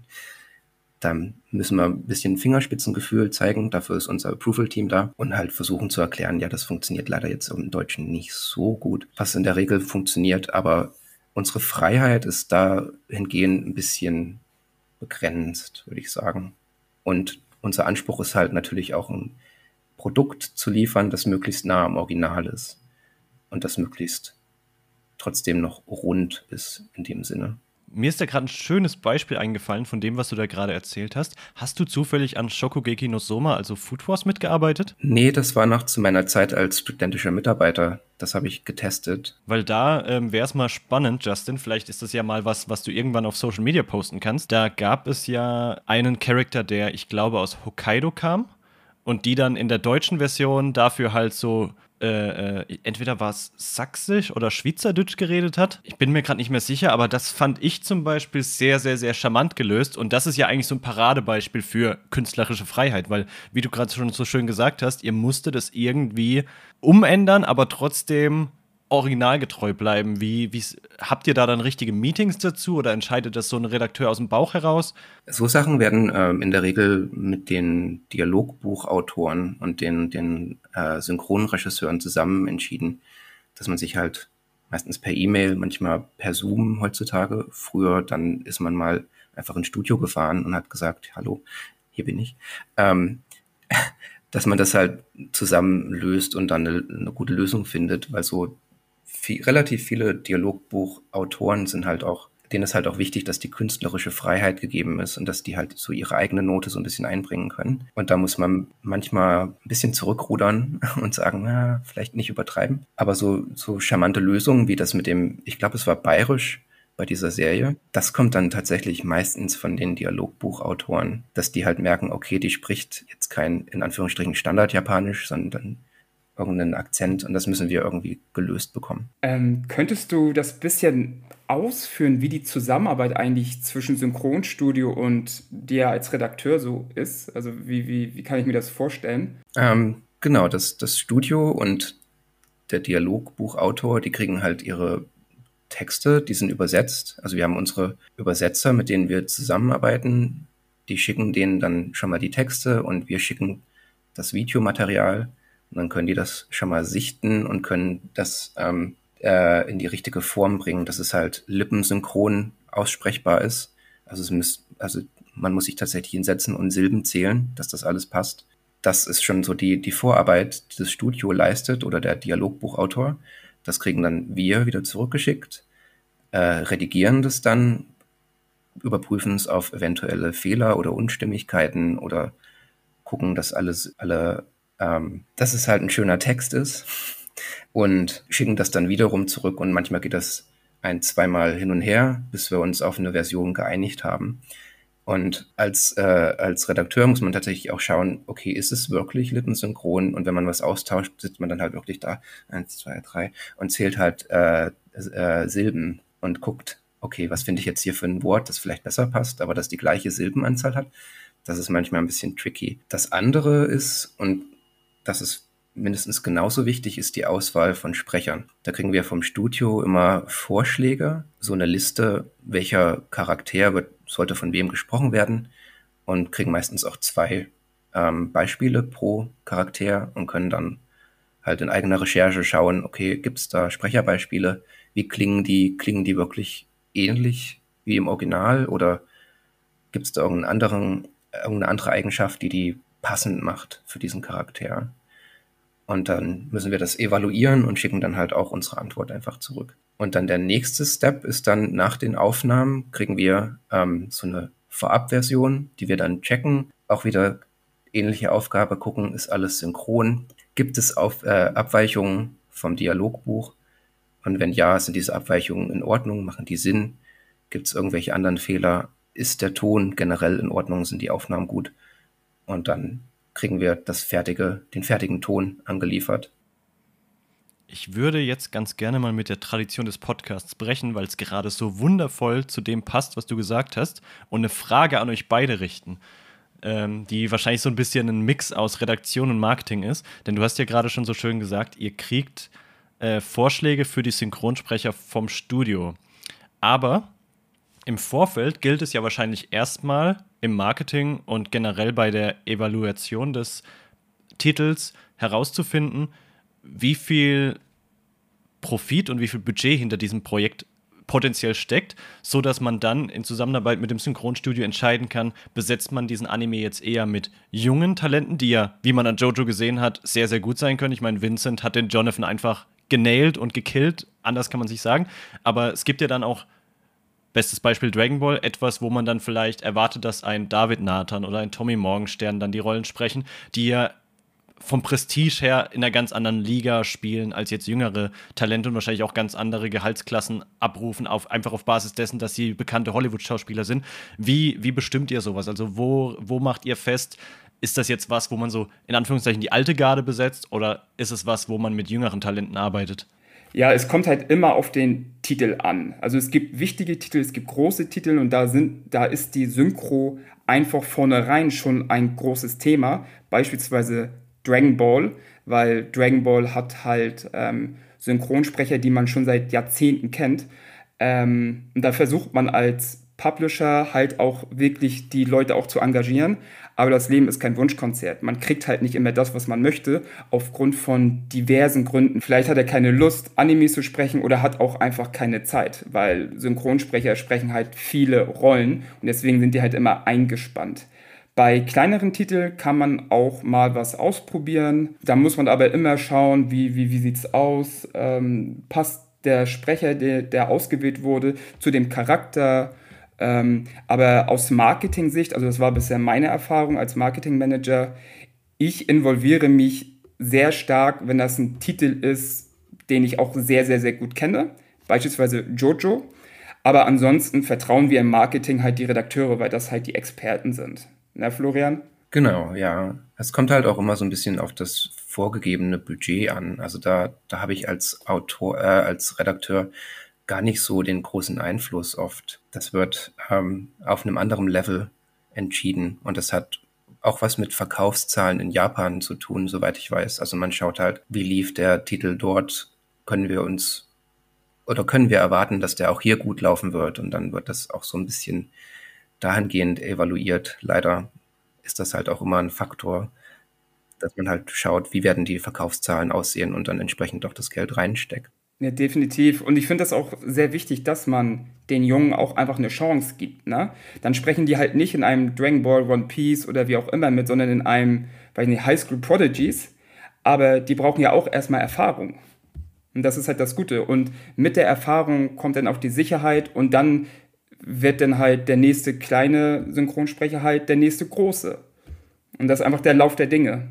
da müssen wir ein bisschen Fingerspitzengefühl zeigen, dafür ist unser Approval-Team da und halt versuchen zu erklären, ja, das funktioniert leider jetzt im Deutschen nicht so gut, was in der Regel funktioniert, aber unsere Freiheit ist dahingehend ein bisschen begrenzt, würde ich sagen. Und unser Anspruch ist halt natürlich auch ein Produkt zu liefern, das möglichst nah am Original ist und das möglichst trotzdem noch rund ist in dem Sinne. Mir ist da gerade ein schönes Beispiel eingefallen von dem, was du da gerade erzählt hast. Hast du zufällig an Shokugeki no Soma, also Food Wars, mitgearbeitet? Nee, das war noch zu meiner Zeit als studentischer Mitarbeiter. Das habe ich getestet. Weil da wäre es mal spannend, Justin, vielleicht ist das ja mal was du irgendwann auf Social Media posten kannst. Da gab es ja einen Charakter, der, ich glaube, aus Hokkaido kam und die dann in der deutschen Version dafür halt so entweder war es Sächsisch oder Schweizerdeutsch geredet hat. Ich bin mir gerade nicht mehr sicher, aber das fand ich zum Beispiel sehr, sehr, sehr charmant gelöst. Und das ist ja eigentlich so ein Paradebeispiel für künstlerische Freiheit, weil, wie du gerade schon so schön gesagt hast, ihr musstet es irgendwie umändern, aber trotzdem originalgetreu bleiben. Habt ihr da dann richtige Meetings dazu oder entscheidet das so ein Redakteur aus dem Bauch heraus? So Sachen werden in der Regel mit den Dialogbuchautoren und den Synchronregisseuren zusammen entschieden, dass man sich halt meistens per E-Mail, manchmal per Zoom heutzutage, früher dann ist man mal einfach ins Studio gefahren und hat gesagt, hallo, hier bin ich, dass man das halt zusammen löst und dann eine gute Lösung findet, weil so relativ viele Dialogbuchautoren sind halt auch, denen ist halt auch wichtig, dass die künstlerische Freiheit gegeben ist und dass die halt so ihre eigene Note so ein bisschen einbringen können. Und da muss man manchmal ein bisschen zurückrudern und sagen, na, vielleicht nicht übertreiben. Aber so charmante Lösungen wie das mit dem, ich glaube, es war bayerisch bei dieser Serie, das kommt dann tatsächlich meistens von den Dialogbuchautoren, dass die halt merken, okay, die spricht jetzt kein, in Anführungsstrichen, Standard-Japanisch, sondern irgendeinen Akzent und das müssen wir irgendwie gelöst bekommen. Könntest du das bisschen ausführen, wie die Zusammenarbeit eigentlich zwischen Synchronstudio und dir als Redakteur so ist? Also wie kann ich mir das vorstellen? Genau, das Studio und der Dialogbuchautor, die kriegen halt ihre Texte, die sind übersetzt. Also wir haben unsere Übersetzer, mit denen wir zusammenarbeiten. Die schicken denen dann schon mal die Texte und wir schicken das Videomaterial. Und dann können die das schon mal sichten und können das in die richtige Form bringen, dass es halt lippensynchron aussprechbar ist. Also man muss sich tatsächlich hinsetzen und Silben zählen, dass das alles passt. Das ist schon so die Vorarbeit, die das Studio leistet oder der Dialogbuchautor. Das kriegen dann wir wieder zurückgeschickt, redigieren das dann, überprüfen es auf eventuelle Fehler oder Unstimmigkeiten oder gucken, dass dass es halt ein schöner Text ist und schicken das dann wiederum zurück und manchmal geht das zweimal hin und her, bis wir uns auf eine Version geeinigt haben. Und als Redakteur muss man tatsächlich auch schauen, okay, ist es wirklich lippensynchron? Und wenn man was austauscht, sitzt man dann halt wirklich da, 1, 2, 3 und zählt halt Silben und guckt, okay, was finde ich jetzt hier für ein Wort, das vielleicht besser passt, aber das die gleiche Silbenanzahl hat. Das ist manchmal ein bisschen tricky. Das andere ist, und das ist mindestens genauso wichtig, ist die Auswahl von Sprechern. Da kriegen wir vom Studio immer Vorschläge, so eine Liste, welcher Charakter sollte von wem gesprochen werden und kriegen meistens auch 2 Beispiele pro Charakter und können dann halt in eigener Recherche schauen, okay, gibt es da Sprecherbeispiele? Wie klingen die? Klingen die wirklich ähnlich wie im Original oder gibt es da irgendeine andere Eigenschaft, die passend macht für diesen Charakter? Und dann müssen wir das evaluieren und schicken dann halt auch unsere Antwort einfach zurück. Und dann der nächste Step ist dann, nach den Aufnahmen kriegen wir so eine Vorabversion, die wir dann checken. Auch wieder ähnliche Aufgabe, gucken, ist alles synchron? Gibt es Abweichungen vom Dialogbuch? Und wenn ja, sind diese Abweichungen in Ordnung? Machen die Sinn? Gibt es irgendwelche anderen Fehler? Ist der Ton generell in Ordnung? Sind die Aufnahmen gut? Und dann kriegen wir den fertigen Ton angeliefert. Ich würde jetzt ganz gerne mal mit der Tradition des Podcasts brechen, weil es gerade so wundervoll zu dem passt, was du gesagt hast, und eine Frage an euch beide richten, die wahrscheinlich so ein bisschen ein Mix aus Redaktion und Marketing ist. Denn du hast ja gerade schon so schön gesagt, ihr kriegt Vorschläge für die Synchronsprecher vom Studio. Aber im Vorfeld gilt es ja wahrscheinlich erstmal im Marketing und generell bei der Evaluation des Titels herauszufinden, wie viel Profit und wie viel Budget hinter diesem Projekt potenziell steckt, sodass man dann in Zusammenarbeit mit dem Synchronstudio entscheiden kann, besetzt man diesen Anime jetzt eher mit jungen Talenten, die ja, wie man an Jojo gesehen hat, sehr, sehr gut sein können. Ich meine, Vincent hat den Jonathan einfach genailt und gekillt, anders kann man sich sagen, aber es gibt ja dann auch, bestes Beispiel Dragon Ball, etwas, wo man dann vielleicht erwartet, dass ein David Nathan oder ein Tommy Morgenstern dann die Rollen sprechen, die ja vom Prestige her in einer ganz anderen Liga spielen als jetzt jüngere Talente und wahrscheinlich auch ganz andere Gehaltsklassen abrufen, einfach auf Basis dessen, dass sie bekannte Hollywood-Schauspieler sind. Wie bestimmt ihr sowas? Also wo macht ihr fest, ist das jetzt was, wo man so in Anführungszeichen die alte Garde besetzt oder ist es was, wo man mit jüngeren Talenten arbeitet? Ja, es kommt halt immer auf den Titel an. Also es gibt wichtige Titel, es gibt große Titel und da ist die Synchro einfach vornherein schon ein großes Thema. Beispielsweise Dragon Ball, weil Dragon Ball hat halt Synchronsprecher, die man schon seit Jahrzehnten kennt. Und da versucht man als Publisher halt auch wirklich die Leute auch zu engagieren. Aber das Leben ist kein Wunschkonzert. Man kriegt halt nicht immer das, was man möchte, aufgrund von diversen Gründen. Vielleicht hat er keine Lust, Anime zu sprechen oder hat auch einfach keine Zeit, weil Synchronsprecher sprechen halt viele Rollen und deswegen sind die halt immer eingespannt. Bei kleineren Titeln kann man auch mal was ausprobieren. Da muss man aber immer schauen, wie sieht es aus, passt der Sprecher, der ausgewählt wurde, zu dem Charakter. Aber aus Marketing-Sicht, also das war bisher meine Erfahrung als Marketingmanager, ich involviere mich sehr stark, wenn das ein Titel ist, den ich auch sehr, sehr, sehr gut kenne, beispielsweise Jojo. Aber ansonsten vertrauen wir im Marketing halt die Redakteure, weil das halt die Experten sind. Na, Florian? Genau, ja. Es kommt halt auch immer so ein bisschen auf das vorgegebene Budget an. Also da habe ich als Autor, als Redakteur gar nicht so den großen Einfluss oft. Das wird auf einem anderen Level entschieden und das hat auch was mit Verkaufszahlen in Japan zu tun, soweit ich weiß. Also man schaut halt, wie lief der Titel dort, können wir erwarten, dass der auch hier gut laufen wird und dann wird das auch so ein bisschen dahingehend evaluiert. Leider ist das halt auch immer ein Faktor, dass man halt schaut, wie werden die Verkaufszahlen aussehen und dann entsprechend auch das Geld reinsteckt. Ja, definitiv. Und ich finde das auch sehr wichtig, dass man den Jungen auch einfach eine Chance gibt, ne? Dann sprechen die halt nicht in einem Dragon Ball, One Piece oder wie auch immer mit, sondern in einem, weiß nicht, High School Prodigies. Aber die brauchen ja auch erstmal Erfahrung. Und das ist halt das Gute. Und mit der Erfahrung kommt dann auch die Sicherheit und dann wird dann halt der nächste kleine Synchronsprecher halt der nächste große. Und das ist einfach der Lauf der Dinge.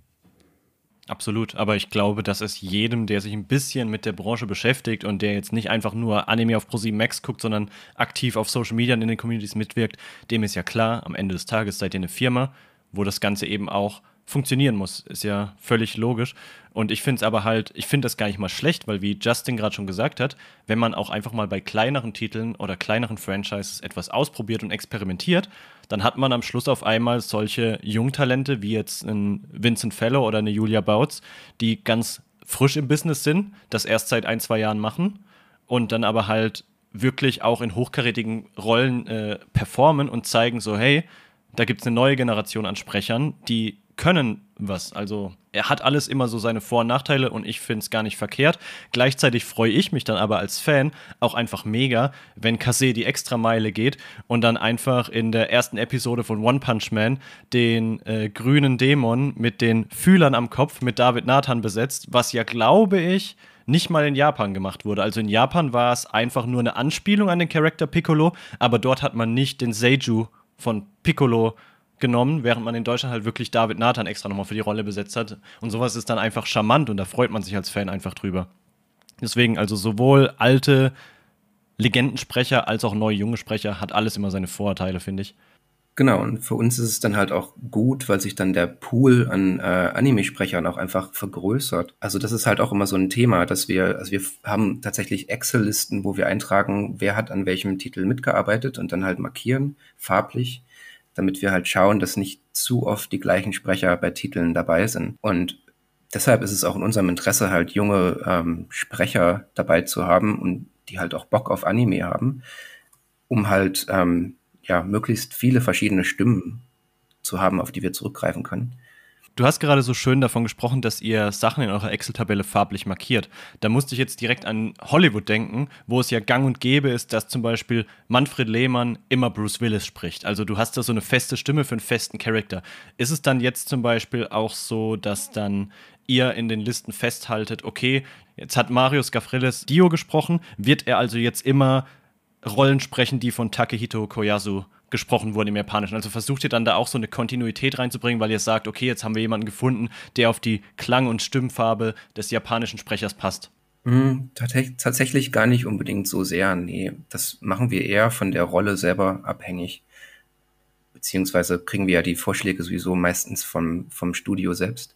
Absolut, aber ich glaube, dass es jedem, der sich ein bisschen mit der Branche beschäftigt und der jetzt nicht einfach nur Anime auf ProSieben Max guckt, sondern aktiv auf Social Media und in den Communities mitwirkt, dem ist ja klar, am Ende des Tages seid ihr eine Firma, wo das Ganze eben auch funktionieren muss. Ist ja völlig logisch. Und ich finde es aber halt, ich finde das gar nicht mal schlecht, weil wie Justin gerade schon gesagt hat, wenn man auch einfach mal bei kleineren Titeln oder kleineren Franchises etwas ausprobiert und experimentiert, dann hat man am Schluss auf einmal solche Jungtalente wie jetzt ein Vincent Fellow oder eine Julia Bautz, die ganz frisch im Business sind, das erst seit 1-2 Jahren machen und dann aber halt wirklich auch in hochkarätigen Rollen performen und zeigen so, hey, da gibt es eine neue Generation an Sprechern, die können was. Also er hat alles immer so seine Vor- und Nachteile und ich finde es gar nicht verkehrt. Gleichzeitig freue ich mich dann aber als Fan auch einfach mega, wenn Kase die Extrameile geht und dann einfach in der ersten Episode von One Punch Man den grünen Dämon mit den Fühlern am Kopf mit David Nathan besetzt, was ja, glaube ich, nicht mal in Japan gemacht wurde. Also in Japan war es einfach nur eine Anspielung an den Charakter Piccolo, aber dort hat man nicht den Seiju von Piccolo genommen, während man in Deutschland halt wirklich David Nathan extra nochmal für die Rolle besetzt hat. Und sowas ist dann einfach charmant und da freut man sich als Fan einfach drüber. Deswegen also sowohl alte Legendensprecher als auch neue junge Sprecher hat alles immer seine Vorteile, finde ich. Genau, und für uns ist es dann halt auch gut, weil sich dann der Pool an Anime-Sprechern auch einfach vergrößert. Also das ist halt auch immer so ein Thema, dass wir haben tatsächlich Excel-Listen, wo wir eintragen, wer hat an welchem Titel mitgearbeitet und dann halt markieren, farblich, damit wir halt schauen, dass nicht zu oft die gleichen Sprecher bei Titeln dabei sind. Und deshalb ist es auch in unserem Interesse, halt junge Sprecher dabei zu haben und die halt auch Bock auf Anime haben, um halt möglichst viele verschiedene Stimmen zu haben, auf die wir zurückgreifen können. Du hast gerade so schön davon gesprochen, dass ihr Sachen in eurer Excel-Tabelle farblich markiert. Da musste ich jetzt direkt an Hollywood denken, wo es ja gang und gäbe ist, dass zum Beispiel Manfred Lehmann immer Bruce Willis spricht. Also du hast da so eine feste Stimme für einen festen Charakter. Ist es dann jetzt zum Beispiel auch so, dass dann ihr in den Listen festhaltet, okay, jetzt hat Marius Gavrilis Dio gesprochen, wird er also jetzt immer Rollen sprechen, die von Takehito Koyasu gesprochen wurden im Japanischen. Also versucht ihr dann da auch so eine Kontinuität reinzubringen, weil ihr sagt, okay, jetzt haben wir jemanden gefunden, der auf die Klang- und Stimmfarbe des japanischen Sprechers passt. Tatsächlich gar nicht unbedingt so sehr, nee. Das machen wir eher von der Rolle selber abhängig. Beziehungsweise kriegen wir ja die Vorschläge sowieso meistens vom Studio selbst.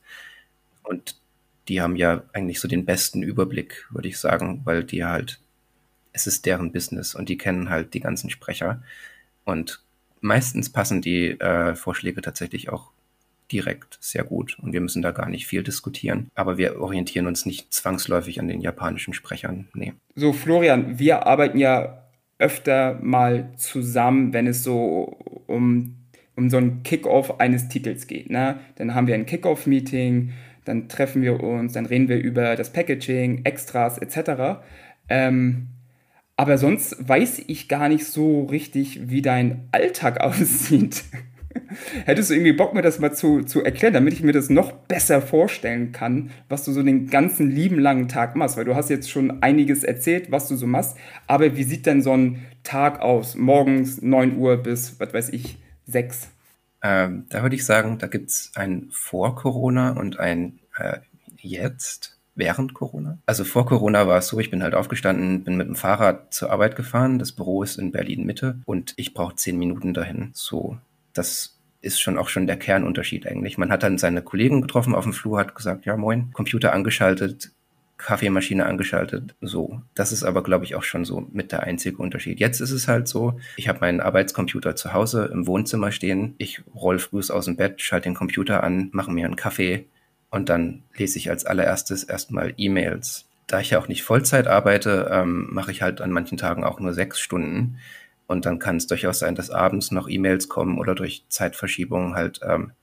Und die haben ja eigentlich so den besten Überblick, würde ich sagen, weil die halt, es ist deren Business und die kennen halt die ganzen Sprecher. Und meistens passen die Vorschläge tatsächlich auch direkt sehr gut und wir müssen da gar nicht viel diskutieren. Aber wir orientieren uns nicht zwangsläufig an den japanischen Sprechern, nee. So, Florian, wir arbeiten ja öfter mal zusammen, wenn es so um so einen Kick-Off eines Titels geht, ne? Dann haben wir ein Kick-Off-Meeting, dann treffen wir uns, dann reden wir über das Packaging, Extras etc. Aber sonst weiß ich gar nicht so richtig, wie dein Alltag aussieht. Hättest du irgendwie Bock, mir das mal zu erklären, damit ich mir das noch besser vorstellen kann, was du so den ganzen lieben langen Tag machst? Weil du hast jetzt schon einiges erzählt, was du so machst. Aber wie sieht denn so ein Tag aus? Morgens 9 Uhr bis, was weiß ich, 6? Da würde ich sagen, da gibt es ein vor Corona und ein jetzt. Während Corona? Also vor Corona war es so, ich bin halt aufgestanden, bin mit dem Fahrrad zur Arbeit gefahren. Das Büro ist in Berlin-Mitte und ich brauche 10 Minuten dahin. So, das ist schon auch schon der Kernunterschied eigentlich. Man hat dann seine Kollegen getroffen auf dem Flur, hat gesagt, ja moin, Computer angeschaltet, Kaffeemaschine angeschaltet, so. Das ist aber, glaube ich, auch schon so mit der einzige Unterschied. Jetzt ist es halt so, ich habe meinen Arbeitscomputer zu Hause im Wohnzimmer stehen, ich roll früh aus dem Bett, schalte den Computer an, mache mir einen Kaffee und dann lese ich als allererstes erstmal E-Mails. Da ich ja auch nicht Vollzeit arbeite, mache ich halt an manchen Tagen auch nur 6 Stunden. Und dann kann es durchaus sein, dass abends noch E-Mails kommen oder durch Zeitverschiebungen halt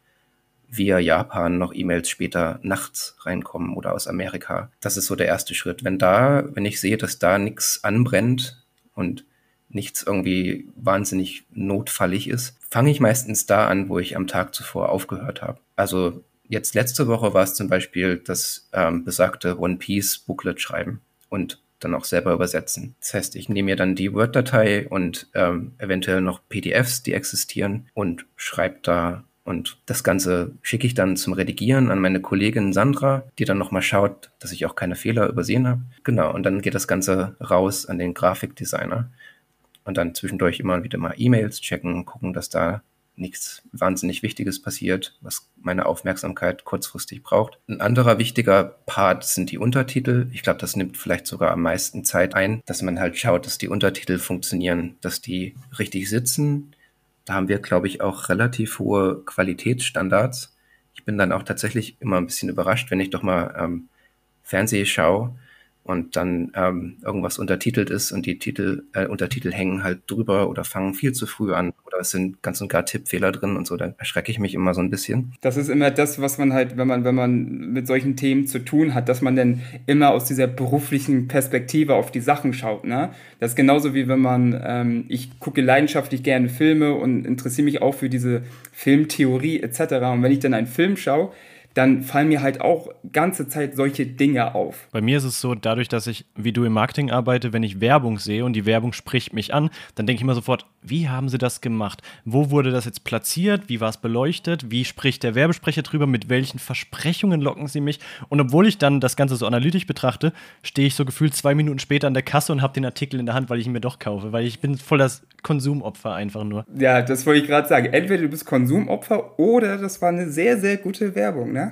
via Japan noch E-Mails später nachts reinkommen oder aus Amerika. Das ist so der erste Schritt. Wenn ich sehe, dass da nichts anbrennt und nichts irgendwie wahnsinnig notfallig ist, fange ich meistens da an, wo ich am Tag zuvor aufgehört habe. Also jetzt letzte Woche war es zum Beispiel das besagte One Piece Booklet schreiben und dann auch selber übersetzen. Das heißt, ich nehme mir dann die Word-Datei und eventuell noch PDFs, die existieren und schreibe da. Und das Ganze schicke ich dann zum Redigieren an meine Kollegin Sandra, die dann nochmal schaut, dass ich auch keine Fehler übersehen habe. Genau, und dann geht das Ganze raus an den Grafikdesigner. Und dann zwischendurch immer wieder mal E-Mails checken, gucken, dass da nichts wahnsinnig Wichtiges passiert, was meine Aufmerksamkeit kurzfristig braucht. Ein anderer wichtiger Part sind die Untertitel. Ich glaube, das nimmt vielleicht sogar am meisten Zeit ein, dass man halt schaut, dass die Untertitel funktionieren, dass die richtig sitzen. Da haben wir, glaube ich, auch relativ hohe Qualitätsstandards. Ich bin dann auch tatsächlich immer ein bisschen überrascht, wenn ich doch mal Fernseh schaue und dann irgendwas untertitelt ist und die Untertitel hängen halt drüber oder fangen viel zu früh an oder es sind ganz und gar Tippfehler drin und so, dann erschrecke ich mich immer so ein bisschen. Das ist immer das, was man halt, wenn man mit solchen Themen zu tun hat, dass man dann immer aus dieser beruflichen Perspektive auf die Sachen schaut, ne? Das ist genauso wie wenn man, ich gucke leidenschaftlich gerne Filme und interessiere mich auch für diese Filmtheorie etc. Und wenn ich dann einen Film schaue, dann fallen mir halt auch ganze Zeit solche Dinge auf. Bei mir ist es so, dadurch, dass ich, wie du im Marketing arbeite, wenn ich Werbung sehe und die Werbung spricht mich an, dann denke ich immer sofort, wie haben sie das gemacht? Wo wurde das jetzt platziert? Wie war es beleuchtet? Wie spricht der Werbesprecher drüber? Mit welchen Versprechungen locken sie mich? Und obwohl ich dann das Ganze so analytisch betrachte, stehe ich so gefühlt 2 Minuten später an der Kasse und habe den Artikel in der Hand, weil ich ihn mir doch kaufe, weil ich bin voll das Konsumopfer einfach nur. Ja, das wollte ich gerade sagen. Entweder du bist Konsumopfer oder das war eine sehr, sehr gute Werbung, ne?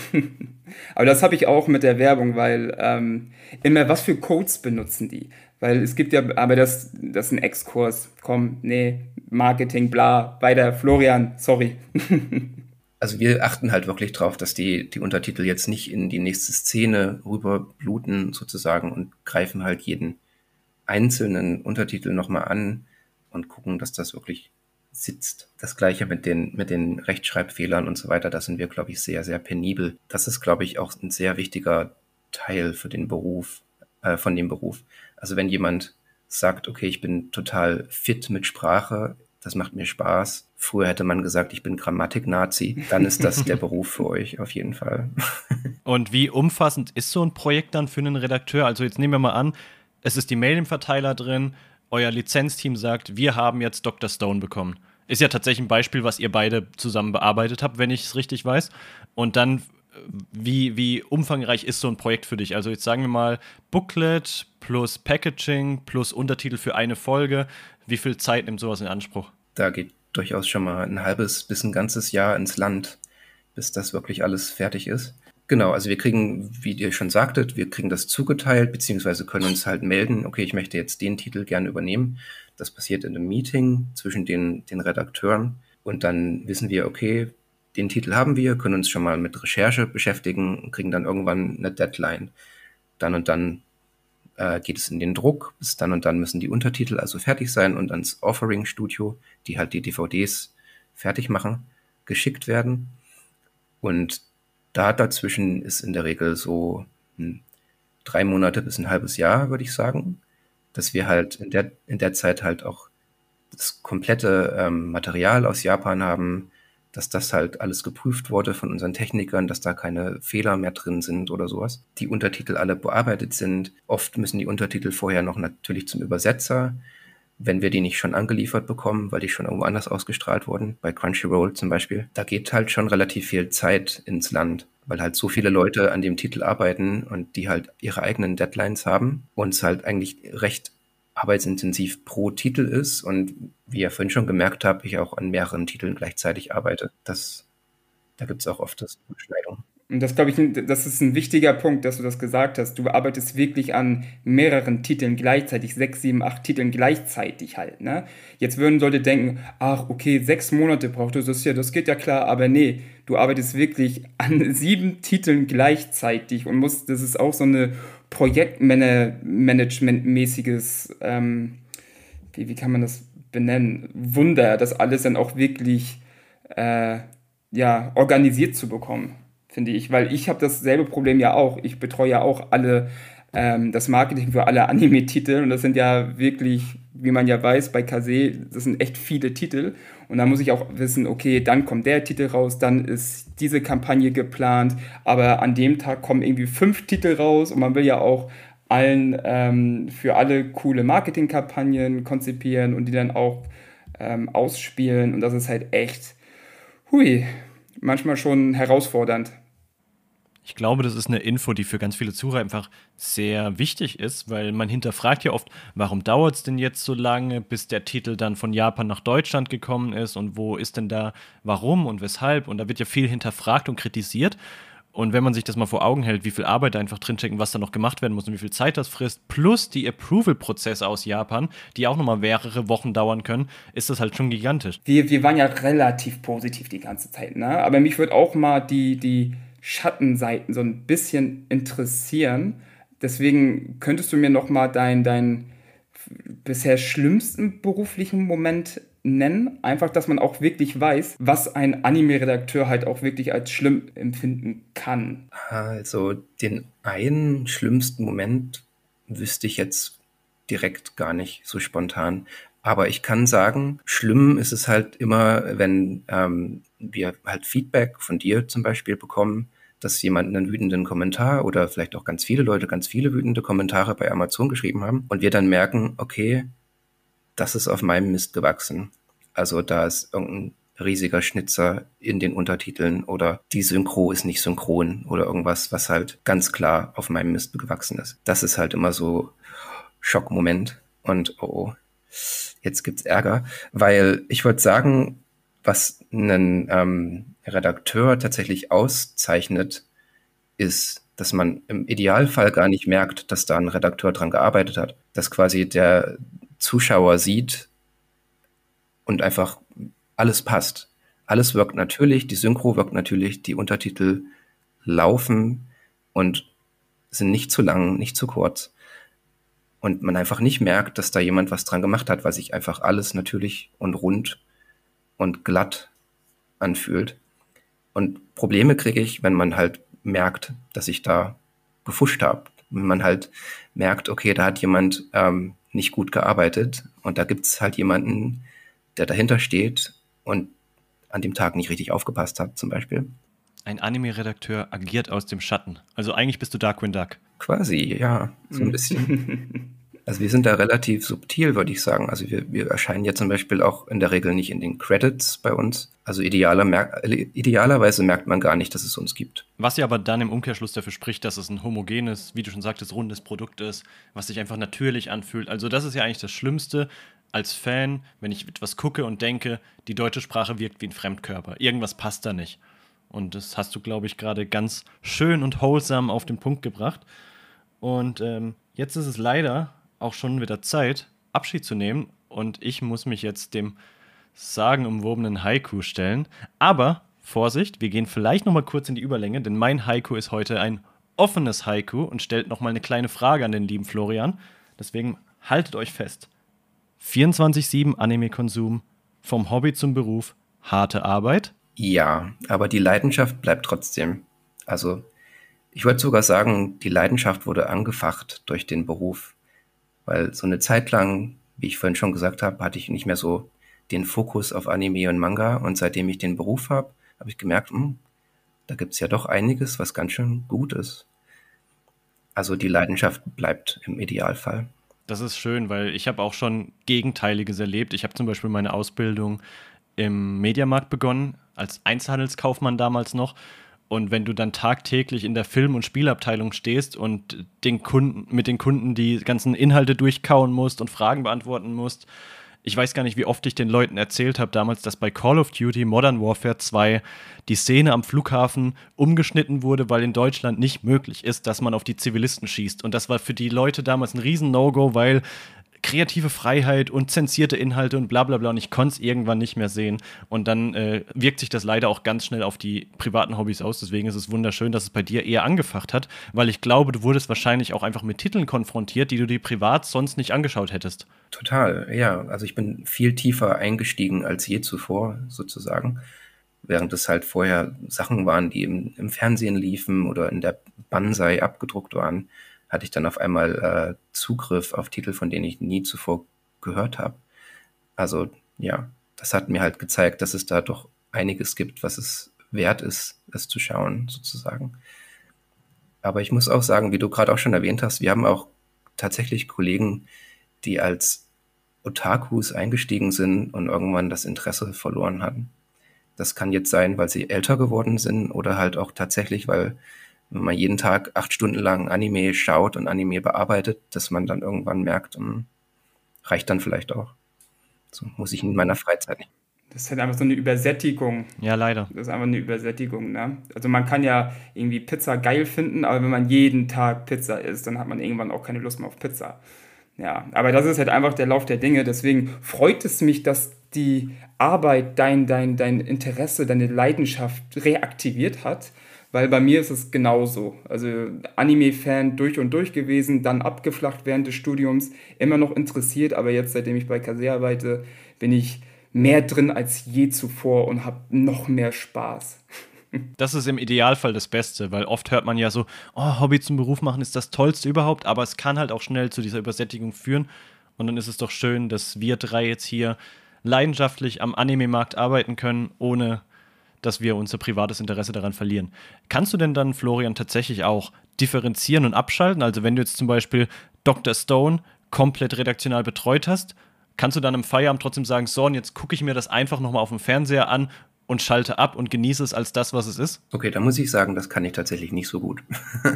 Aber das habe ich auch mit der Werbung, weil immer, was für Codes benutzen die? Weil es gibt ja, aber das ist ein Exkurs. Komm, nee, Marketing, bla, weiter. Florian, sorry. Also wir achten halt wirklich drauf, dass die Untertitel jetzt nicht in die nächste Szene rüberbluten sozusagen und greifen halt jeden einzelnen Untertitel nochmal an und gucken, dass das wirklich sitzt. Das Gleiche mit den Rechtschreibfehlern und so weiter, da sind wir, glaube ich, sehr, sehr penibel. Das ist, glaube ich, auch ein sehr wichtiger Teil für den Beruf, von dem Beruf. Also wenn jemand sagt, okay, ich bin total fit mit Sprache, das macht mir Spaß. Früher hätte man gesagt, ich bin Grammatik-Nazi, dann ist das der Beruf für euch auf jeden Fall. Und wie umfassend ist so ein Projekt dann für einen Redakteur? Also jetzt nehmen wir mal an, es ist die Mail im Verteiler drin, euer Lizenzteam sagt, wir haben jetzt Dr. Stone bekommen. Ist ja tatsächlich ein Beispiel, was ihr beide zusammen bearbeitet habt, wenn ich es richtig weiß. Und dann, wie umfangreich ist so ein Projekt für dich? Also jetzt sagen wir mal Booklet plus Packaging plus Untertitel für eine Folge. Wie viel Zeit nimmt sowas in Anspruch? Da geht durchaus schon mal ein halbes bis ein ganzes Jahr ins Land, bis das wirklich alles fertig ist. Genau, also wir kriegen, wie ihr schon sagtet, wir kriegen das zugeteilt, beziehungsweise können uns halt melden, okay, ich möchte jetzt den Titel gerne übernehmen. Das passiert in einem Meeting zwischen den Redakteuren und dann wissen wir, okay, den Titel haben wir, können uns schon mal mit Recherche beschäftigen und kriegen dann irgendwann eine Deadline. Dann und dann geht es in den Druck, bis dann und dann müssen die Untertitel also fertig sein und ans Offering-Studio, die halt die DVDs fertig machen, geschickt werden. Und dazwischen ist in der Regel so 3 Monate bis ein halbes Jahr, würde ich sagen, dass wir halt in der Zeit halt auch das komplette Material aus Japan haben, dass das halt alles geprüft wurde von unseren Technikern, dass da keine Fehler mehr drin sind oder sowas. Die Untertitel alle bearbeitet sind. Oft müssen die Untertitel vorher noch natürlich zum Übersetzer, wenn wir die nicht schon angeliefert bekommen, weil die schon irgendwo anders ausgestrahlt wurden, bei Crunchyroll zum Beispiel. Da geht halt schon relativ viel Zeit ins Land, weil halt so viele Leute an dem Titel arbeiten und die halt ihre eigenen Deadlines haben und es halt eigentlich recht arbeitsintensiv pro Titel ist und wie ihr vorhin schon gemerkt habt, ich auch an mehreren Titeln gleichzeitig arbeite. Da gibt es auch oft das Überschneidung. Und das glaube ich, das ist ein wichtiger Punkt, dass du das gesagt hast. Du arbeitest wirklich an mehreren Titeln gleichzeitig, 6, 7, 8 Titeln gleichzeitig halt, ne? Jetzt würden Leute denken, ach, okay, 6 Monate braucht das ja, das geht ja klar, aber nee, du arbeitest wirklich an 7 Titeln gleichzeitig und musst, das ist auch so eine Projektmanagement-mäßiges, wie kann man das benennen? Wunder, das alles dann auch wirklich äh, ja, organisiert zu bekommen, finde ich. Weil ich habe dasselbe Problem ja auch. Ich betreue ja auch das Marketing für alle Anime-Titel und das sind ja wirklich, wie man ja weiß, bei Kase, das sind echt viele Titel. Und da muss ich auch wissen, okay, dann kommt der Titel raus, dann ist diese Kampagne geplant, aber an dem Tag kommen irgendwie 5 Titel raus und man will ja auch für alle coole Marketingkampagnen konzipieren und die dann auch ausspielen und das ist halt echt, hui, manchmal schon herausfordernd. Ich glaube, das ist eine Info, die für ganz viele Zuhörer einfach sehr wichtig ist, weil man hinterfragt ja oft, warum dauert es denn jetzt so lange, bis der Titel dann von Japan nach Deutschland gekommen ist und wo ist denn da warum und weshalb? Und da wird ja viel hinterfragt und kritisiert. Und wenn man sich das mal vor Augen hält, wie viel Arbeit da einfach drinstecken, was da noch gemacht werden muss und wie viel Zeit das frisst, plus die Approval-Prozesse aus Japan, die auch nochmal mehrere Wochen dauern können, ist das halt schon gigantisch. Wir waren ja relativ positiv die ganze Zeit, ne? Aber mich würde auch mal die Schattenseiten so ein bisschen interessieren. Deswegen könntest du mir noch mal deinen bisher schlimmsten beruflichen Moment nennen? Einfach, dass man auch wirklich weiß, was ein Anime-Redakteur halt auch wirklich als schlimm empfinden kann. Also den einen schlimmsten Moment wüsste ich jetzt direkt gar nicht so spontan. Aber ich kann sagen, schlimm ist es halt immer, wenn wir halt Feedback von dir zum Beispiel bekommen, dass jemand einen wütenden Kommentar oder vielleicht auch ganz viele Leute ganz viele wütende Kommentare bei Amazon geschrieben haben und wir dann merken, okay, das ist auf meinem Mist gewachsen. Also da ist irgendein riesiger Schnitzer in den Untertiteln oder die Synchro ist nicht synchron oder irgendwas, was halt ganz klar auf meinem Mist gewachsen ist. Das ist halt immer so Schockmoment und oh, jetzt gibt's Ärger, weil ich würde sagen, was einen Redakteur tatsächlich auszeichnet, ist, dass man im Idealfall gar nicht merkt, dass da ein Redakteur dran gearbeitet hat. Dass quasi der Zuschauer sieht und einfach alles passt. Alles wirkt natürlich, die Synchro wirkt natürlich, die Untertitel laufen und sind nicht zu lang, nicht zu kurz. Und man einfach nicht merkt, dass da jemand was dran gemacht hat, weil sich einfach alles natürlich und rund und glatt anfühlt. Und Probleme kriege ich, wenn man halt merkt, dass ich da gefuscht habe. Wenn man halt merkt, okay, da hat jemand nicht gut gearbeitet und da gibt's halt jemanden, der dahinter steht und an dem Tag nicht richtig aufgepasst hat, zum Beispiel. Ein Anime-Redakteur agiert aus dem Schatten. Also eigentlich bist du Darkwing Duck. Quasi, ja, so ein bisschen. Also wir sind da relativ subtil, würde ich sagen. Also wir erscheinen ja zum Beispiel auch in der Regel nicht in den Credits bei uns. Also idealerweise merkt man gar nicht, dass es uns gibt. Was ja aber dann im Umkehrschluss dafür spricht, dass es ein homogenes, wie du schon sagtest, rundes Produkt ist, was sich einfach natürlich anfühlt. Also das ist ja eigentlich das Schlimmste als Fan, wenn ich etwas gucke und denke, die deutsche Sprache wirkt wie ein Fremdkörper. Irgendwas passt da nicht. Und das hast du, glaube ich, gerade ganz schön und wholesome auf den Punkt gebracht. Und jetzt ist es leider auch schon wieder Zeit, Abschied zu nehmen. Und ich muss mich jetzt dem sagenumwobenen Haiku stellen. Aber, Vorsicht, wir gehen vielleicht noch mal kurz in die Überlänge, denn mein Haiku ist heute ein offenes Haiku und stellt noch mal eine kleine Frage an den lieben Florian. Deswegen haltet euch fest. 24/7 Anime-Konsum, vom Hobby zum Beruf, harte Arbeit? Ja, aber die Leidenschaft bleibt trotzdem. Also ich würde sogar sagen, die Leidenschaft wurde angefacht durch den Beruf. Weil so eine Zeit lang, wie ich vorhin schon gesagt habe, hatte ich nicht mehr so den Fokus auf Anime und Manga. Und seitdem ich den Beruf habe, habe ich gemerkt, da gibt's ja doch einiges, was ganz schön gut ist. Also die Leidenschaft bleibt im Idealfall. Das ist schön, weil ich habe auch schon Gegenteiliges erlebt. Ich habe zum Beispiel meine Ausbildung im Mediamarkt begonnen, als Einzelhandelskaufmann damals noch. Und wenn du dann tagtäglich in der Film- und Spielabteilung stehst und mit den Kunden die ganzen Inhalte durchkauen musst und Fragen beantworten musst, Ich weiß gar nicht, wie oft ich den Leuten erzählt habe damals, dass bei Call of Duty Modern Warfare 2 die Szene am Flughafen umgeschnitten wurde, weil in Deutschland nicht möglich ist, dass man auf die Zivilisten schießt. Und das war für die Leute damals ein riesen No-Go, weil kreative Freiheit und zensierte Inhalte und bla bla bla und ich konnte es irgendwann nicht mehr sehen. Und dann wirkt sich das leider auch ganz schnell auf die privaten Hobbys aus. Deswegen ist es wunderschön, dass es bei dir eher angefacht hat, weil ich glaube, du wurdest wahrscheinlich auch einfach mit Titeln konfrontiert, die du dir privat sonst nicht angeschaut hättest. Total, ja. Also ich bin viel tiefer eingestiegen als je zuvor, sozusagen. Während es halt vorher Sachen waren, die im Fernsehen liefen oder in der Banzai abgedruckt waren, hatte ich dann auf einmal Zugriff auf Titel, von denen ich nie zuvor gehört habe. Also ja, das hat mir halt gezeigt, dass es da doch einiges gibt, was es wert ist, es zu schauen, sozusagen. Aber ich muss auch sagen, wie du gerade auch schon erwähnt hast, wir haben auch tatsächlich Kollegen, die als Otakus eingestiegen sind und irgendwann das Interesse verloren hatten. Das kann jetzt sein, weil sie älter geworden sind oder halt auch tatsächlich, weil wenn man jeden Tag 8 Stunden lang Anime schaut und Anime bearbeitet, dass man dann irgendwann merkt, reicht dann vielleicht auch. So muss ich in meiner Freizeit nicht. Das ist halt einfach so eine Übersättigung. Ja, leider. Das ist einfach eine Übersättigung, ne? Also man kann ja irgendwie Pizza geil finden, aber wenn man jeden Tag Pizza isst, dann hat man irgendwann auch keine Lust mehr auf Pizza. Ja, aber das ist halt einfach der Lauf der Dinge. Deswegen freut es mich, dass die Arbeit dein Interesse, deine Leidenschaft reaktiviert hat. Weil bei mir ist es genauso. Also Anime-Fan durch und durch gewesen, dann abgeflacht während des Studiums, immer noch interessiert, aber jetzt, seitdem ich bei Kase arbeite, bin ich mehr drin als je zuvor und habe noch mehr Spaß. Das ist im Idealfall das Beste, weil oft hört man ja so, oh, Hobby zum Beruf machen ist das Tollste überhaupt, aber es kann halt auch schnell zu dieser Übersättigung führen. Und dann ist es doch schön, dass wir drei jetzt hier leidenschaftlich am Anime-Markt arbeiten können, ohne dass wir unser privates Interesse daran verlieren. Kannst du denn dann, Florian, tatsächlich auch differenzieren und abschalten? Also wenn du jetzt zum Beispiel Dr. Stone komplett redaktional betreut hast, kannst du dann im Feierabend trotzdem sagen, so, und jetzt gucke ich mir das einfach nochmal auf dem Fernseher an und schalte ab und genieße es als das, was es ist? Okay, da muss ich sagen, das kann ich tatsächlich nicht so gut.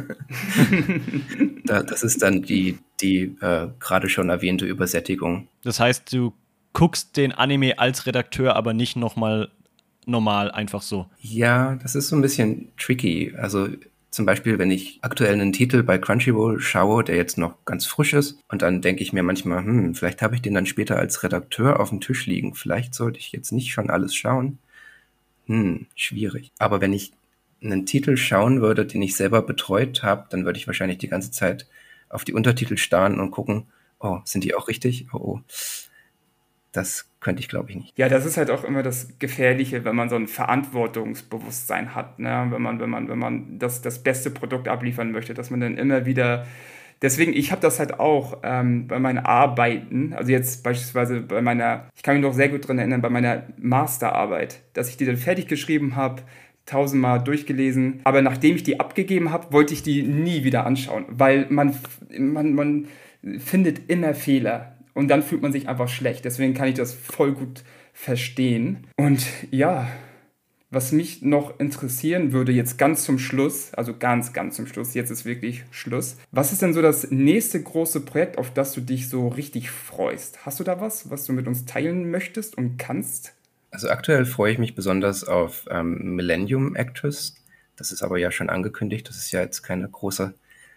Das ist dann die gerade schon erwähnte Übersättigung. Das heißt, du guckst den Anime als Redakteur, aber nicht nochmal normal, einfach so. Ja, das ist so ein bisschen tricky. Also zum Beispiel, wenn ich aktuell einen Titel bei Crunchyroll schaue, der jetzt noch ganz frisch ist, und dann denke ich mir manchmal, vielleicht habe ich den dann später als Redakteur auf dem Tisch liegen. Vielleicht sollte ich jetzt nicht schon alles schauen. Schwierig. Aber wenn ich einen Titel schauen würde, den ich selber betreut habe, dann würde ich wahrscheinlich die ganze Zeit auf die Untertitel starren und gucken, oh, sind die auch richtig? Oh. Das könnte ich, glaube ich, nicht. Ja, das ist halt auch immer das Gefährliche, wenn man so ein Verantwortungsbewusstsein hat, ne? Wenn man das beste Produkt abliefern möchte, dass man dann immer wieder. Deswegen, ich habe das halt auch bei meinen Arbeiten, also jetzt beispielsweise ich kann mich noch sehr gut dran erinnern, bei meiner Masterarbeit, dass ich die dann fertig geschrieben habe, 1000-mal durchgelesen, aber nachdem ich die abgegeben habe, wollte ich die nie wieder anschauen, weil man findet immer Fehler. Und dann fühlt man sich einfach schlecht. Deswegen kann ich das voll gut verstehen. Und ja, was mich noch interessieren würde, jetzt ganz zum Schluss, also ganz, ganz zum Schluss, jetzt ist wirklich Schluss. Was ist denn so das nächste große Projekt, auf das du dich so richtig freust? Hast du da was du mit uns teilen möchtest und kannst? Also aktuell freue ich mich besonders auf Millennium Actress. Das ist aber ja schon angekündigt. Das ist ja jetzt keine großes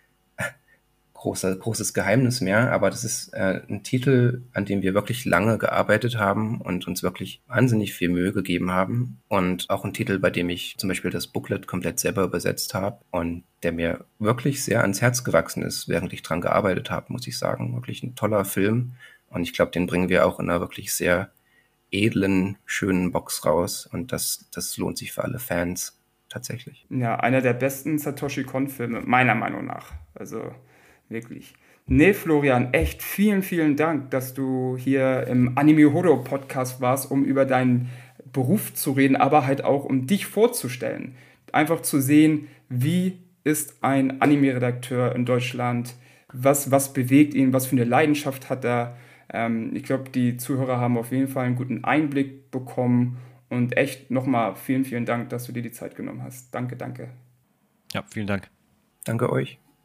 Geheimnis mehr, aber das ist ein Titel, an dem wir wirklich lange gearbeitet haben und uns wirklich wahnsinnig viel Mühe gegeben haben und auch ein Titel, bei dem ich zum Beispiel das Booklet komplett selber übersetzt habe und der mir wirklich sehr ans Herz gewachsen ist, während ich dran gearbeitet habe, muss ich sagen. Wirklich ein toller Film und ich glaube, den bringen wir auch in einer wirklich sehr edlen, schönen Box raus und das lohnt sich für alle Fans tatsächlich. Ja, einer der besten Satoshi Kon-Filme, meiner Meinung nach. Also wirklich. Nee, Florian, echt vielen, vielen Dank, dass du hier im Anime Horo Podcast warst, um über deinen Beruf zu reden, aber halt auch um dich vorzustellen. Einfach zu sehen, wie ist ein Anime-Redakteur in Deutschland, was bewegt ihn, was für eine Leidenschaft hat er. Ich glaube, die Zuhörer haben auf jeden Fall einen guten Einblick bekommen und echt nochmal vielen, vielen Dank, dass du dir die Zeit genommen hast. Danke, danke. Ja, vielen Dank. Danke euch.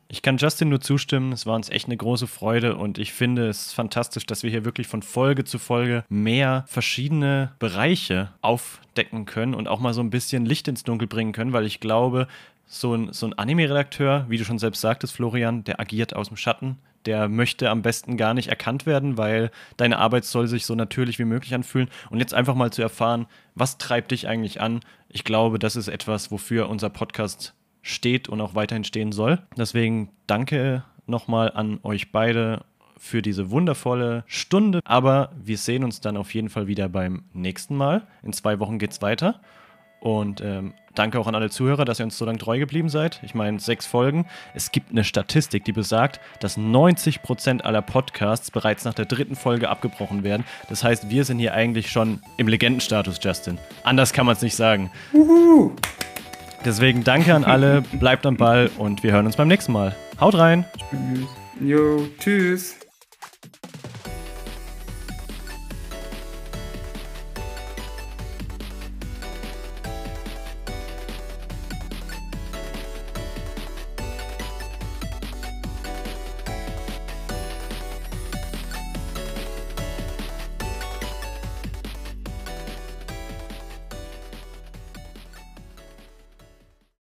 Ich kann Justin nur zustimmen, es war uns echt eine große Freude und ich finde es fantastisch, dass wir hier wirklich von Folge zu Folge mehr verschiedene Bereiche aufdecken können und auch mal so ein bisschen Licht ins Dunkel bringen können, weil ich glaube, so ein Anime-Redakteur, wie du schon selbst sagtest, Florian, der agiert aus dem Schatten. Der möchte am besten gar nicht erkannt werden, weil deine Arbeit soll sich so natürlich wie möglich anfühlen. Und jetzt einfach mal zu erfahren, was treibt dich eigentlich an? Ich glaube, das ist etwas, wofür unser Podcast steht und auch weiterhin stehen soll. Deswegen danke nochmal an euch beide für diese wundervolle Stunde. Aber wir sehen uns dann auf jeden Fall wieder beim nächsten Mal. In 2 Wochen geht's weiter. Und danke auch an alle Zuhörer, dass ihr uns so lange treu geblieben seid. Ich meine, 6 Folgen. Es gibt eine Statistik, die besagt, dass 90% aller Podcasts bereits nach der 3. Folge abgebrochen werden. Das heißt, wir sind hier eigentlich schon im Legendenstatus, Justin. Anders kann man es nicht sagen. Deswegen danke an alle, bleibt am Ball und wir hören uns beim nächsten Mal. Haut rein! Jo, tschüss!